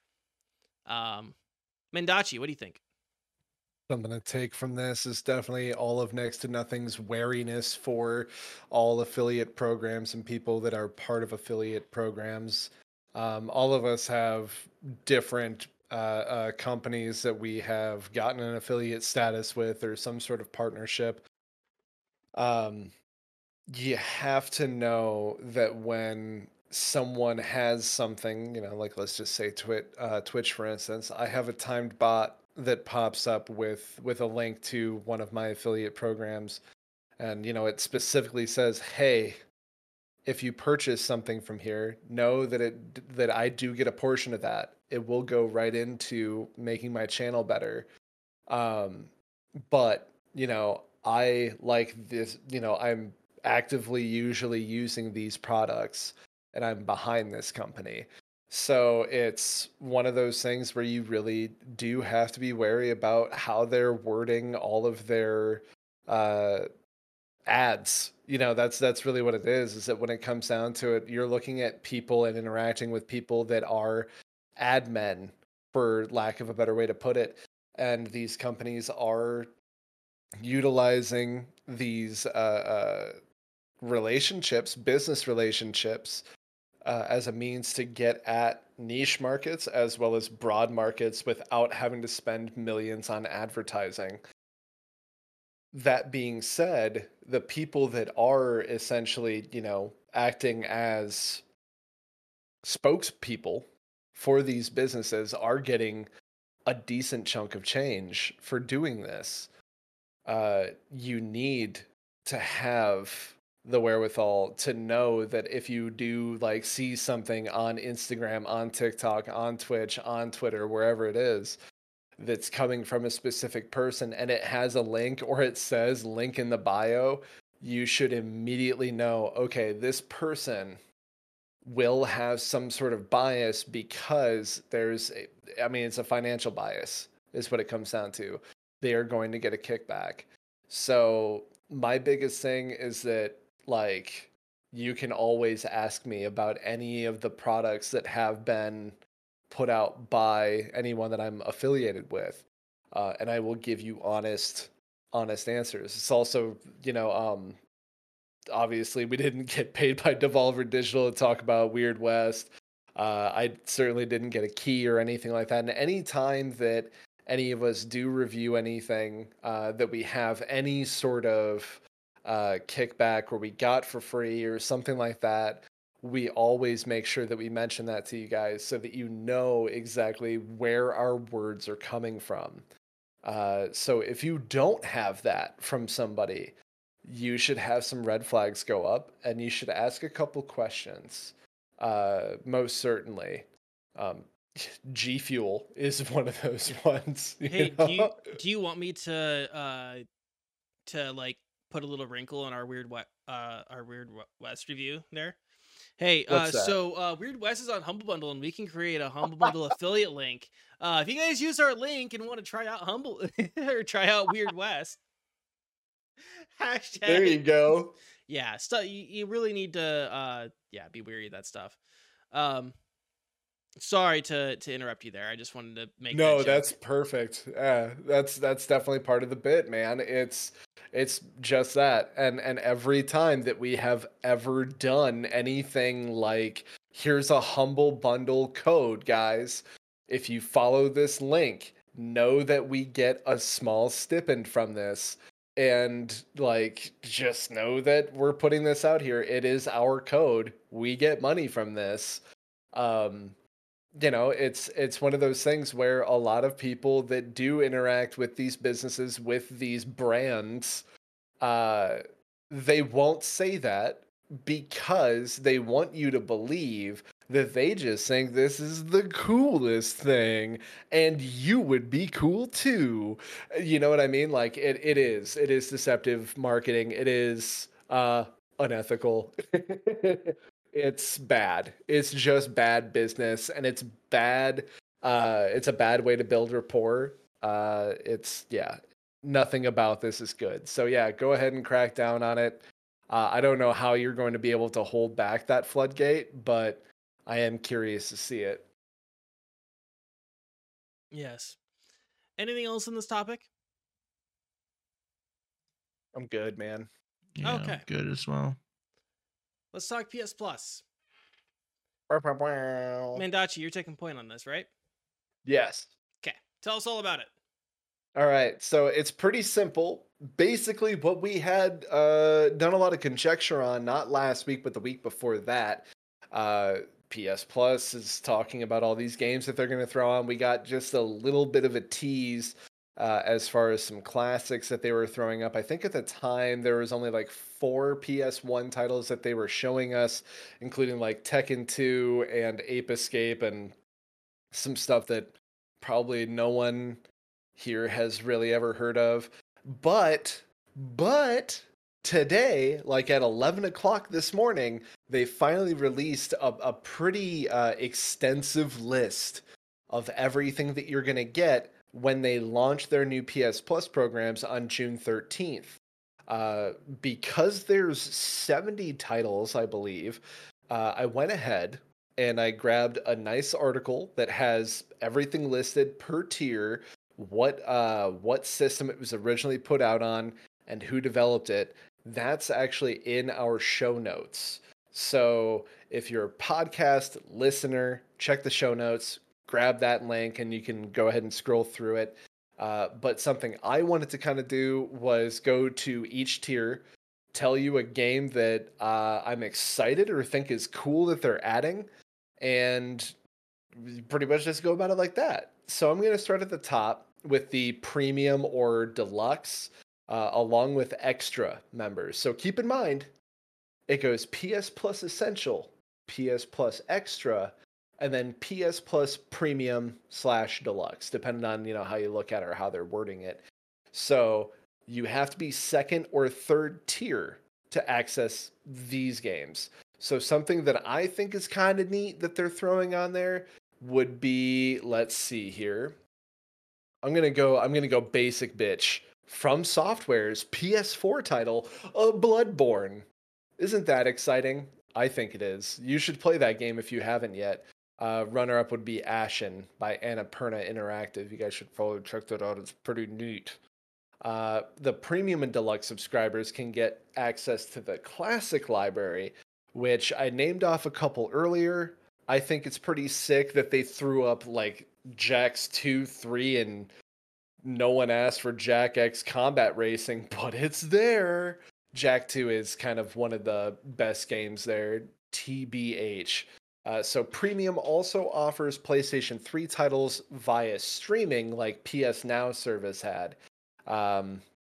Mendachi, what do you think? Something to take from this is definitely all of Next to Nothing's wariness for all affiliate programs and people that are part of affiliate programs. All of us have different companies that we have gotten an affiliate status with or some sort of partnership. You have to know that when someone has something, like let's just say Twitch, for instance. I have a timed bot that pops up with a link to one of my affiliate programs, and it specifically says, "Hey, if you purchase something from here, know that I do get a portion of that. It will go right into making my channel better." But I like this. I'm actively usually using these products, and I'm behind this company. So it's one of those things where you really do have to be wary about how they're wording all of their uh, ads. That's really what it is that when it comes down to it, you're looking at people and interacting with people that are ad men, for lack of a better way to put it. And these companies are utilizing these business relationships, as a means to get at niche markets as well as broad markets without having to spend millions on advertising. That being said, the people that are essentially, acting as spokespeople for these businesses are getting a decent chunk of change for doing this. You need to have the wherewithal to know that if you do see something on Instagram, on TikTok, on Twitch, on Twitter, wherever it is, that's coming from a specific person and it has a link or it says link in the bio, you should immediately know, okay, this person will have some sort of bias because it's a financial bias is what it comes down to. They are going to get a kickback. So my biggest thing is that you can always ask me about any of the products that have been put out by anyone that I'm affiliated with, and I will give you honest answers. It's also, obviously we didn't get paid by Devolver Digital to talk about Weird West. I certainly didn't get a key or anything like that. And any time that any of us do review anything that we have any sort of kickback or we got for free or something like that, we always make sure that we mention that to you guys so that you know exactly where our words are coming from. So if you don't have that from somebody, you should have some red flags go up and you should ask a couple questions. Most certainly. G Fuel is one of those ones. Hey, do you want me to put a little wrinkle in our Weird West review there? Hey, What's that? so Weird West is on Humble Bundle, and we can create a Humble Bundle affiliate link. If you guys use our link and want to try out Humble or try out Weird West, hashtag. There you go. Yeah, you really need to be wary of that stuff. Sorry to interrupt you there. I just wanted to make No, that joke. that's perfect. That's definitely part of the bit, man. It's just that. And every time that we have ever done anything like, here's a Humble Bundle code, guys. If you follow this link, know that we get a small stipend from this. And just know that we're putting this out here. It is our code. We get money from this. It's one of those things where a lot of people that do interact with these businesses, with these brands, they won't say that because they want you to believe that they just think this is the coolest thing and you would be cool too. You know what I mean? It is deceptive marketing. It is unethical. It's bad. It's just bad business, and it's bad. It's a bad way to build rapport. Nothing about this is good. So yeah, go ahead and crack down on it. I don't know how you're going to be able to hold back that floodgate, but I am curious to see it. Yes. Anything else on this topic? I'm good, man. Yeah, Okay. I'm good as well. Let's talk PS Plus. Mandachi, you're taking point on this, right? Yes. Okay. Tell us all about it. All right, so it's pretty simple. Basically, what we had done a lot of conjecture on, not last week, but the week before that, PS Plus is talking about all these games that they're going to throw on. We got just a little bit of a tease as far as some classics that they were throwing up. I think at the time there was only like 4 PS1 titles that they were showing us, including like Tekken 2 and Ape Escape and some stuff that probably no one here has really ever heard of. But today, like at 11 o'clock this morning, they finally released a pretty extensive list of everything that you're going to get when they launch their new PS Plus programs on June 13th. Because there's 70 titles, I believe, I went ahead and I grabbed a nice article that has everything listed per tier, what system it was originally put out on, and who developed it. That's actually in our show notes. So if you're a podcast listener, check the show notes, grab that link, and you can go ahead and scroll through it. But something I wanted to kind of do was go to each tier, tell you a game that I'm excited or think is cool that they're adding, and pretty much just go about it like that. So I'm going to start at the top with the premium or deluxe, along with extra members. So keep in mind, it goes PS Plus Essential, PS Plus Extra, and then PS Plus Premium / Deluxe, depending on how you look at it or how they're wording it. So you have to be second or third tier to access these games. So something that I think is kind of neat that they're throwing on there would be, let's see here. I'm gonna go basic bitch. From Software's PS4 title, Bloodborne. Isn't that exciting? I think it is. You should play that game if you haven't yet. Runner-up would be Ashen by Annapurna Interactive. You guys should check that out. It's pretty neat. The premium and deluxe subscribers can get access to the classic library, which I named off a couple earlier. I think it's pretty sick that they threw up like Jax 2, 3, and no one asked for Jak X Combat Racing, but it's there. Jak 2 is kind of one of the best games there, TBH. So Premium also offers PlayStation 3 titles via streaming like PS Now service had. Probably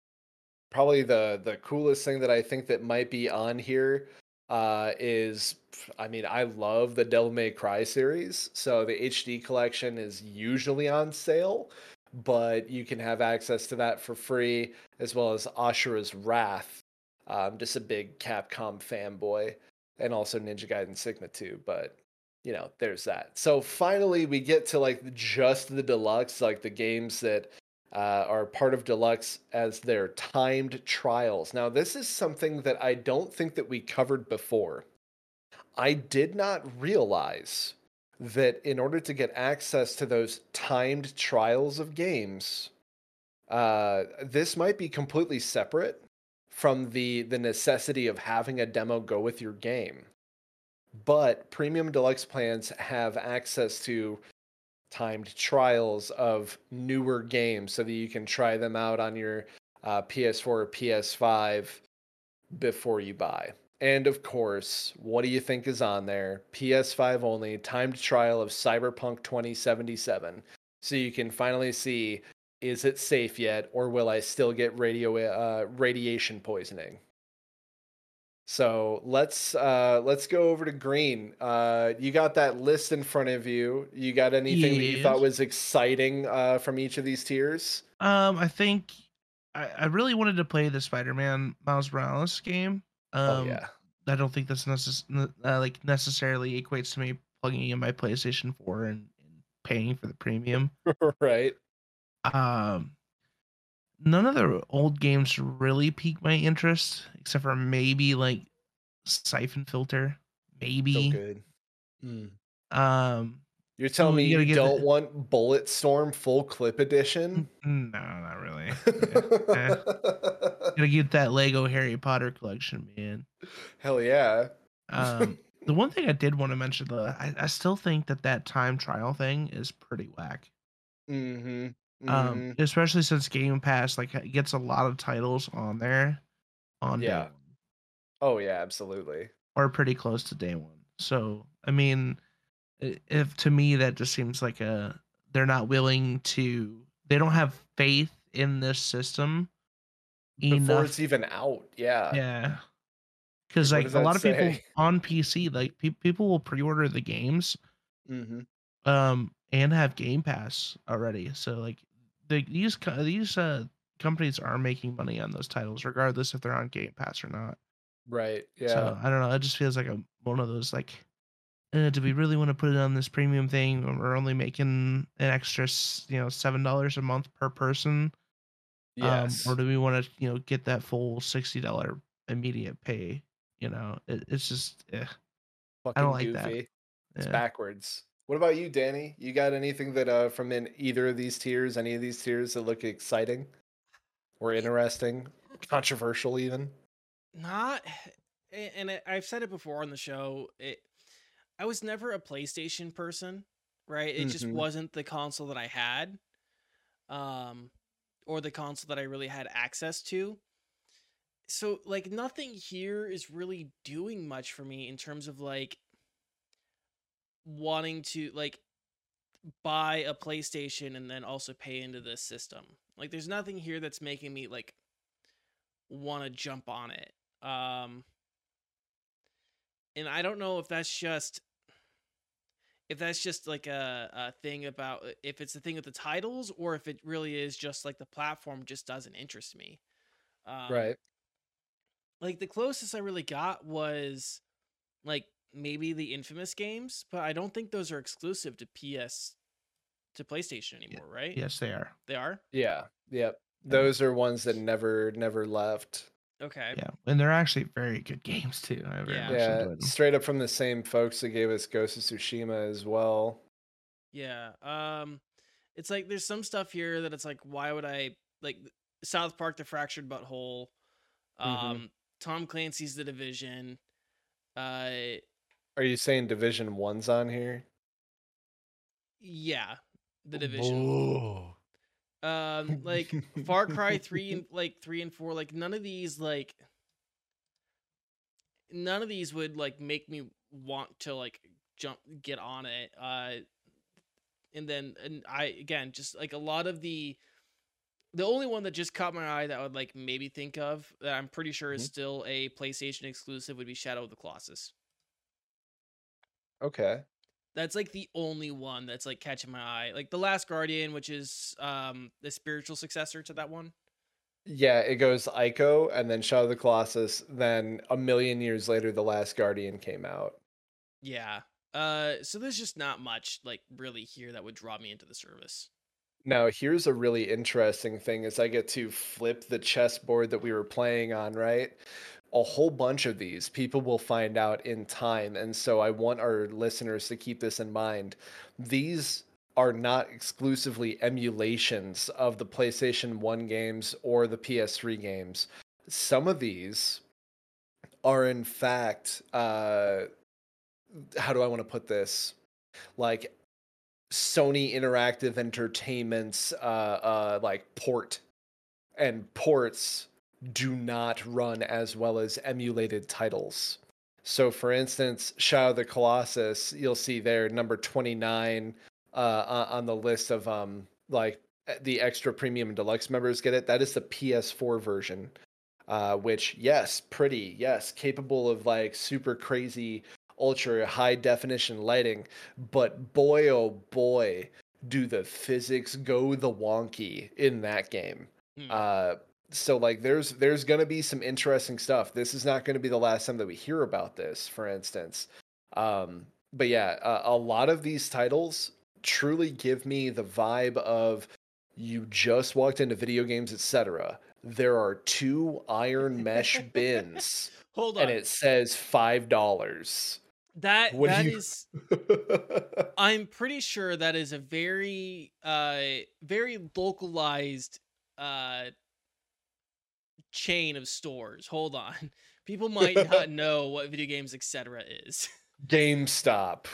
the coolest thing that I think that might be on here is, I love the Devil May Cry series, so the HD collection is usually on sale, but you can have access to that for free, as well as Ashura's Wrath. I'm just a big Capcom fanboy, and also Ninja Gaiden Sigma 2, but there's that. So finally we get to like just the deluxe, like the games that are part of deluxe as their timed trials. Now this is something that I don't think that we covered before. I did not realize that in order to get access to those timed trials of games, this might be completely separate from the necessity of having a demo go with your game. But premium deluxe plans have access to timed trials of newer games so that you can try them out on your PS4 or PS5 before you buy. And of course, what do you think is on there? PS5 only, timed trial of Cyberpunk 2077. So you can finally see, is it safe yet, or will I still get radiation poisoning? So let's go over to Green. You got that list in front of you. You got anything that you thought was exciting from each of these tiers? I think I really wanted to play the Spider-Man Miles Morales game. Oh yeah. I don't think that's necessarily equates to me plugging in my PlayStation 4 and paying for the premium. Right. None of the old games really piqued my interest, except for maybe like Siphon Filter. Maybe. So good. You're telling me you don't want Bulletstorm Full Clip Edition? No, not really. Gotta get that Lego Harry Potter collection, man. Hell yeah. The one thing I did want to mention, though, I still think that time trial thing is pretty whack. Especially since Game Pass gets a lot of titles on there on day one. Oh yeah, absolutely. Or pretty close to day one. So I mean, if to me that just seems like they're not willing to, they don't have faith in this system Before enough. it's even out. Yeah. Yeah, because What like does a that lot of people say? on PC, like people will pre-order the games, Mm-hmm. and have Game Pass already. So like these companies are making money on those titles, regardless if they're on Game Pass or not. Right. Yeah. So I don't know. It just feels like one of those like, do we really want to put it on this premium thing when we're only making an extra, $7 a month per person? Yes. Or do we want to, get that full $60 immediate pay? It's just, I Fucking don't like that. goofy. It's Yeah. backwards. What about you, Danny? You got anything that from in either of these tiers, any of these tiers that look exciting or interesting, controversial even? Not, and I've said it before on the show. I was never a PlayStation person, right? It just Mhm. wasn't the console that I had, or the console that I really had access to. So like nothing here is really doing much for me in terms of like wanting to like buy a PlayStation and then also pay into this system. Like there's nothing here that's making me like want to jump on it. And I don't know if that's just like a thing about if it's the thing with the titles or if it really is just like the platform just doesn't interest me. Right. Like the closest I really got was like maybe the Infamous games, but I don't think those are exclusive to PlayStation anymore, right? Yes, they are. They are? Yeah. Yep. Those are ones that never left. Okay. Yeah, and they're actually very good games too. I very Yeah. much Yeah, enjoyed them. straight up from the same folks that gave us Ghost of Tsushima as well. Yeah. It's like there's some stuff here that it's like, why would I like South Park: The Fractured Butthole, Tom Clancy's The Division. Are you saying Division 1's on here? Yeah, The Division. Oh. Like Far Cry 3 and like 3 and 4, like none of these would like make me want to like get on it. And I again just like a lot of the only one that just caught my eye that I would like maybe think of that I'm pretty sure is still a PlayStation exclusive would be Shadow of the Colossus. Okay. That's like the only one that's like catching my eye. Like The Last Guardian, which is the spiritual successor to that one. Yeah, it goes Ico and then Shadow of the Colossus. Then a million years later, The Last Guardian came out. Yeah. So there's just not much like really here that would draw me into the service. Now, here's a really interesting thing is I get to flip the chessboard that we were playing on, right? A whole bunch of these people will find out in time. And so I want our listeners to keep this in mind. These are not exclusively emulations of the PlayStation 1 games or the PS3 games. Some of these are, in fact, how do I want to put this? Like Sony Interactive Entertainment's like port, and ports do not run as well as emulated titles. So for instance, Shadow of the Colossus, you'll see there number 29 on the list of like the extra premium and deluxe members get it. That is the PS4 version. Which yes, pretty, yes, capable of like super crazy ultra high definition lighting, but boy oh boy do the physics go the wonky in that game. So like there's going to be some interesting stuff. This is not going to be the last time that we hear about this, for instance. But yeah, a lot of these titles truly give me the vibe of you just walked into video games, etc. There are 2 iron mesh bins. Hold on. And it says $5. That is I'm pretty sure that is a very very localized chain of stores. Hold on. People might not know what Video Games Etc. is. GameStop.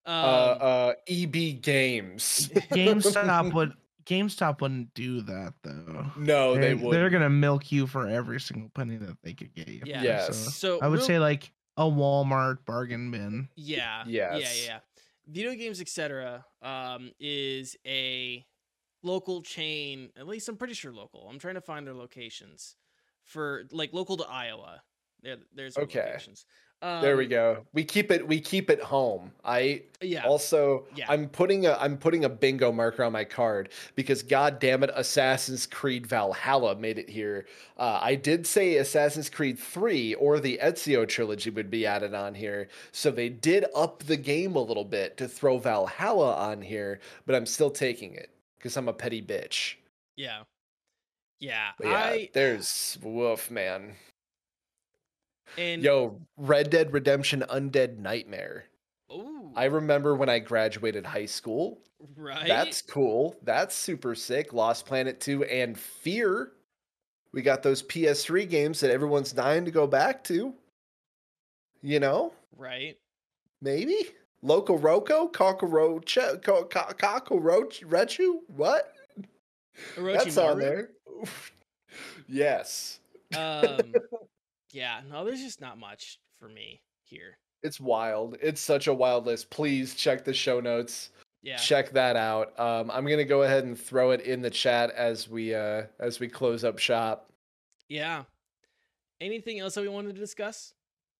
EB Games. GameStop wouldn't do that though. No, they wouldn't. They're gonna milk you for every single penny that they could get you. Yeah. For. So I would say like a Walmart bargain bin. Yeah. Yes. Yeah. Video Games Etc. Is a local chain. At least I'm pretty sure local. I'm trying to find their locations for like local to Iowa. There's their Okay. locations. There we go. We keep it home. Yeah. Also, Yeah. I'm putting a bingo marker on my card because god damn it, Assassin's Creed Valhalla made it here. I did say Assassin's Creed 3 or the Ezio trilogy would be added on here. So they did up the game a little bit to throw Valhalla on here, but I'm still taking it because I'm a petty bitch. Yeah. Yeah. But yeah, there's woof, man. And Yo, Red Dead Redemption Undead Nightmare. ooh, I remember when I graduated high school. right? That's cool. That's super sick. Lost Planet 2 and Fear. We got those PS3 games that everyone's dying to go back to. You know? Right. Maybe? Loco Roco? Cockroach? Rechu? What? That's on Orochimaru? there. Yes. Yeah, no, there's just not much for me here. It's wild. It's such a wild list. Please check the show notes. Yeah. Check that out. I'm gonna go ahead and throw it in the chat as we close up shop. Yeah. Anything else that we wanted to discuss?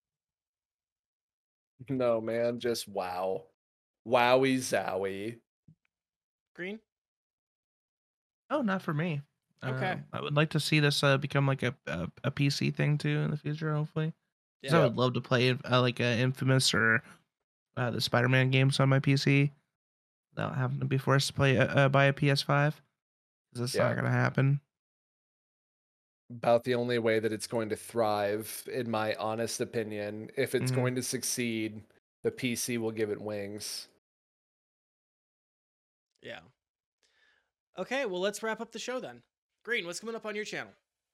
No, man, just wow. Wowie zowie. Green? Oh, not for me. Okay. I would like to see this become like a PC thing too in the future, hopefully. Because I Yeah. would love to play like Infamous or the Spider-Man games on my PC. Without having to be forced to play buy a PS5. Because it's Yeah. not gonna happen. About the only way that it's going to thrive, in my honest opinion. If it's Mhm. going to succeed, the PC will give it wings. Yeah. Okay, well, let's wrap up the show then. Green, what's coming up on your channel?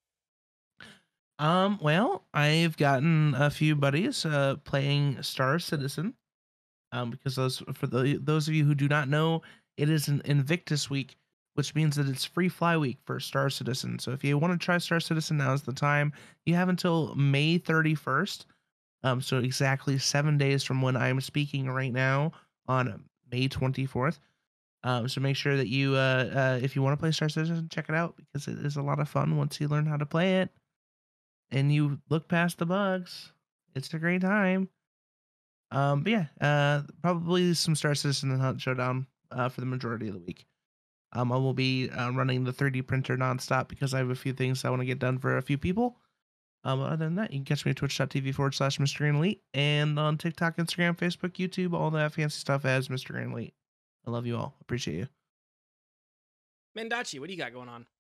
Well, I've gotten a few buddies playing Star Citizen. Because those of you who do not know, it is an Invictus week, which means that it's free fly week for Star Citizen. So if you want to try Star Citizen, now is the time. You have until May 31st. So exactly 7 days from when I'm speaking right now on May 24th. So make sure that you, if you want to play Star Citizen, check it out because it is a lot of fun once you learn how to play it and you look past the bugs. It's a great time. But yeah, probably some Star Citizen and Hunt Showdown for the majority of the week. I will be running the 3D printer nonstop because I have a few things I want to get done for a few people. Other than that, you can catch me at twitch.tv/Mr. Green Elite and on TikTok, Instagram, Facebook, YouTube, all that fancy stuff as Mr. Green Elite. I love you all. Appreciate you. Mendachi, what do you got going on?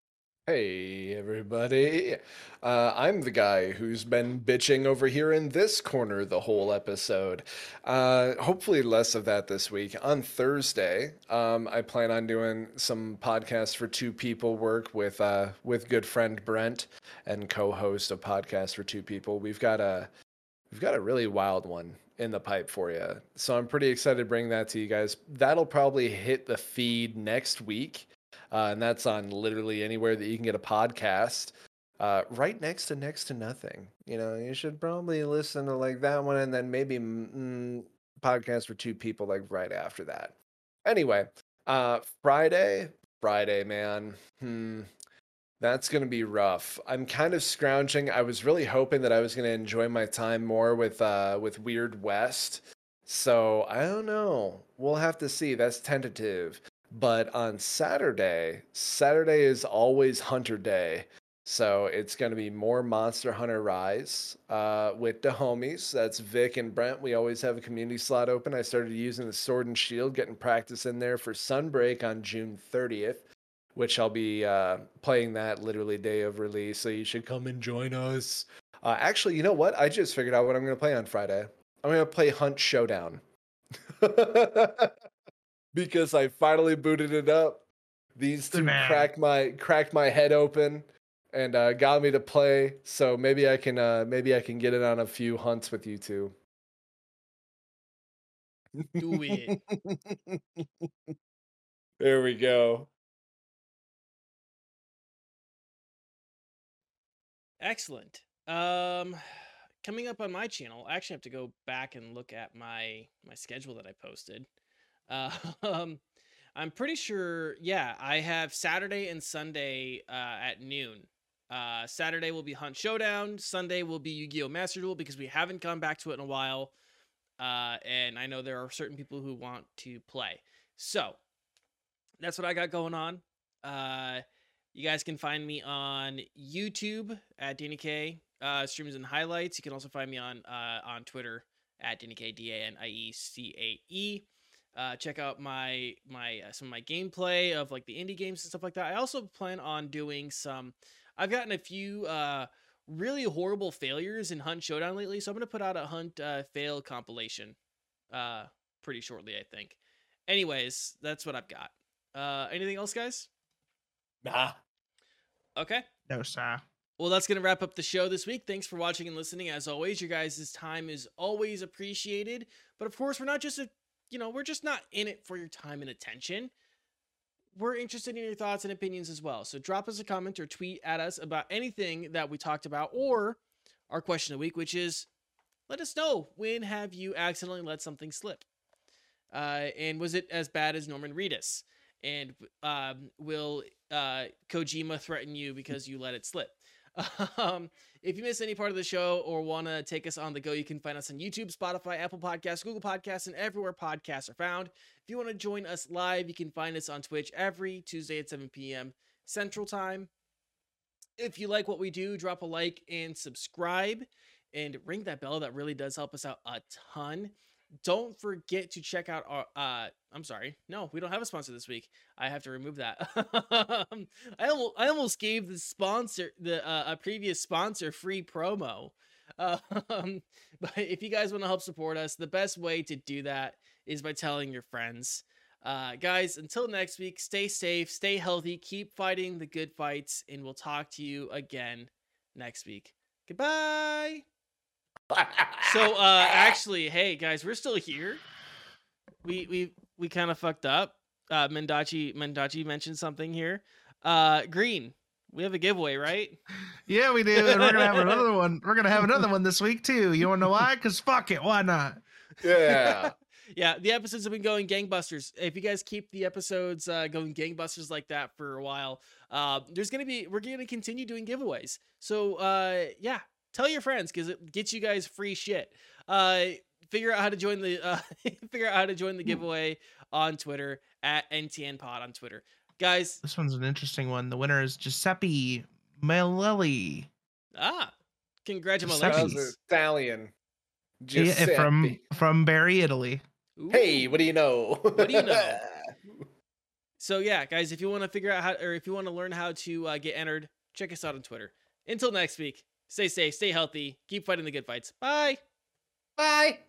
Hey, everybody. I'm the guy who's been bitching over here in this corner the whole episode. Hopefully less of that this week. On Thursday, I plan on doing some podcasts for two people work with good friend Brent and co-host of Podcast for Two People. We've got a really wild one in the pipe for you. So I'm pretty excited to bring that to you guys. That'll probably hit the feed next week. And that's on literally anywhere that you can get a podcast. Right next to nothing. You know, you should probably listen to like that one and then maybe podcast for two people like right after that. Anyway, Friday, man. That's going to be rough. I'm kind of scrounging. I was really hoping that I was going to enjoy my time more with Weird West. So, I don't know. We'll have to see. That's tentative. But on Saturday is always Hunter Day. So it's going to be more Monster Hunter Rise with the homies. That's Vic and Brent. We always have a community slot open. I started using the Sword and Shield, getting practice in there for Sunbreak on June 30th, which I'll be playing that literally day of release. So you should come and join us. Actually, you know what? I just figured out what I'm going to play on Friday. I'm going to play Hunt Showdown. Because I finally booted it up. These two cracked my head open and got me to play. So maybe I can get it on a few hunts with you two. Do it. There we go. Excellent. coming up on my channel, I actually have to go back and look at my schedule that I posted. I'm pretty sure, yeah, I have Saturday and Sunday at noon. Saturday will be Hunt Showdown. Sunday will be Yu-Gi-Oh! Master Duel because we haven't gone back to it in a while. And I know there are certain people who want to play. So that's what I got going on. You guys can find me on YouTube at Danny K, streams and highlights. You can also find me on Twitter at Danny K, DANIECAE. Check out my some of my gameplay of like the indie games and stuff like that. I also plan on doing some. I've gotten a few really horrible failures in Hunt Showdown lately, so I'm gonna put out a Hunt fail compilation pretty shortly, I think. Anyways, that's what I've got. Anything else, guys? Nah. Okay. No, sir. Well, that's going to wrap up the show this week. Thanks for watching and listening. As always, your guys' time is always appreciated. But of course, we're not just we're just not in it for your time and attention. We're interested in your thoughts and opinions as well. So drop us a comment or tweet at us about anything that we talked about, or our question of the week, which is, let us know, when have you accidentally let something slip? And was it as bad as Norman Reedus? And will Kojima threaten you because you let it slip? If you missed any part of the show or want to take us on the go, you can find us on YouTube, Spotify, Apple Podcasts, Google Podcasts, and everywhere podcasts are found. If you want to join us live, you can find us on Twitch every Tuesday at 7 p.m. Central Time. If you like what we do, drop a like and subscribe and ring that bell. That really does help us out a ton. Don't forget to check out our I'm sorry, no, we don't have a sponsor this week. I have to remove that. I almost gave the sponsor a previous sponsor free promo. But if you guys want to help support us, the best way to do that is by telling your friends. Guys, until next week, stay safe, stay healthy, keep fighting the good fights, and we'll talk to you again next week. Goodbye. So actually, hey guys, we're still here. We kind of fucked up. Mendachi mentioned something here. Green, we have a giveaway, right? Yeah, we do, and we're gonna have another one. We're gonna have another one this week too. You wanna know why? Because fuck it, why not? Yeah. Yeah, the episodes have been going gangbusters. If you guys keep the episodes going gangbusters like that for a while, we're gonna continue doing giveaways. So yeah. Tell your friends because it gets you guys free shit. Figure out how to join the giveaway on Twitter at NTN Pod on Twitter, guys. This one's an interesting one. The winner is Giuseppe Malelli. Congratulations, Italian. Yeah, from Bari, Italy. Ooh. Hey, what do you know? What do you know? So yeah, guys, if you want to figure out how, or if you want to learn how to get entered, check us out on Twitter. Until next week. Stay safe, stay healthy, keep fighting the good fights. Bye. Bye.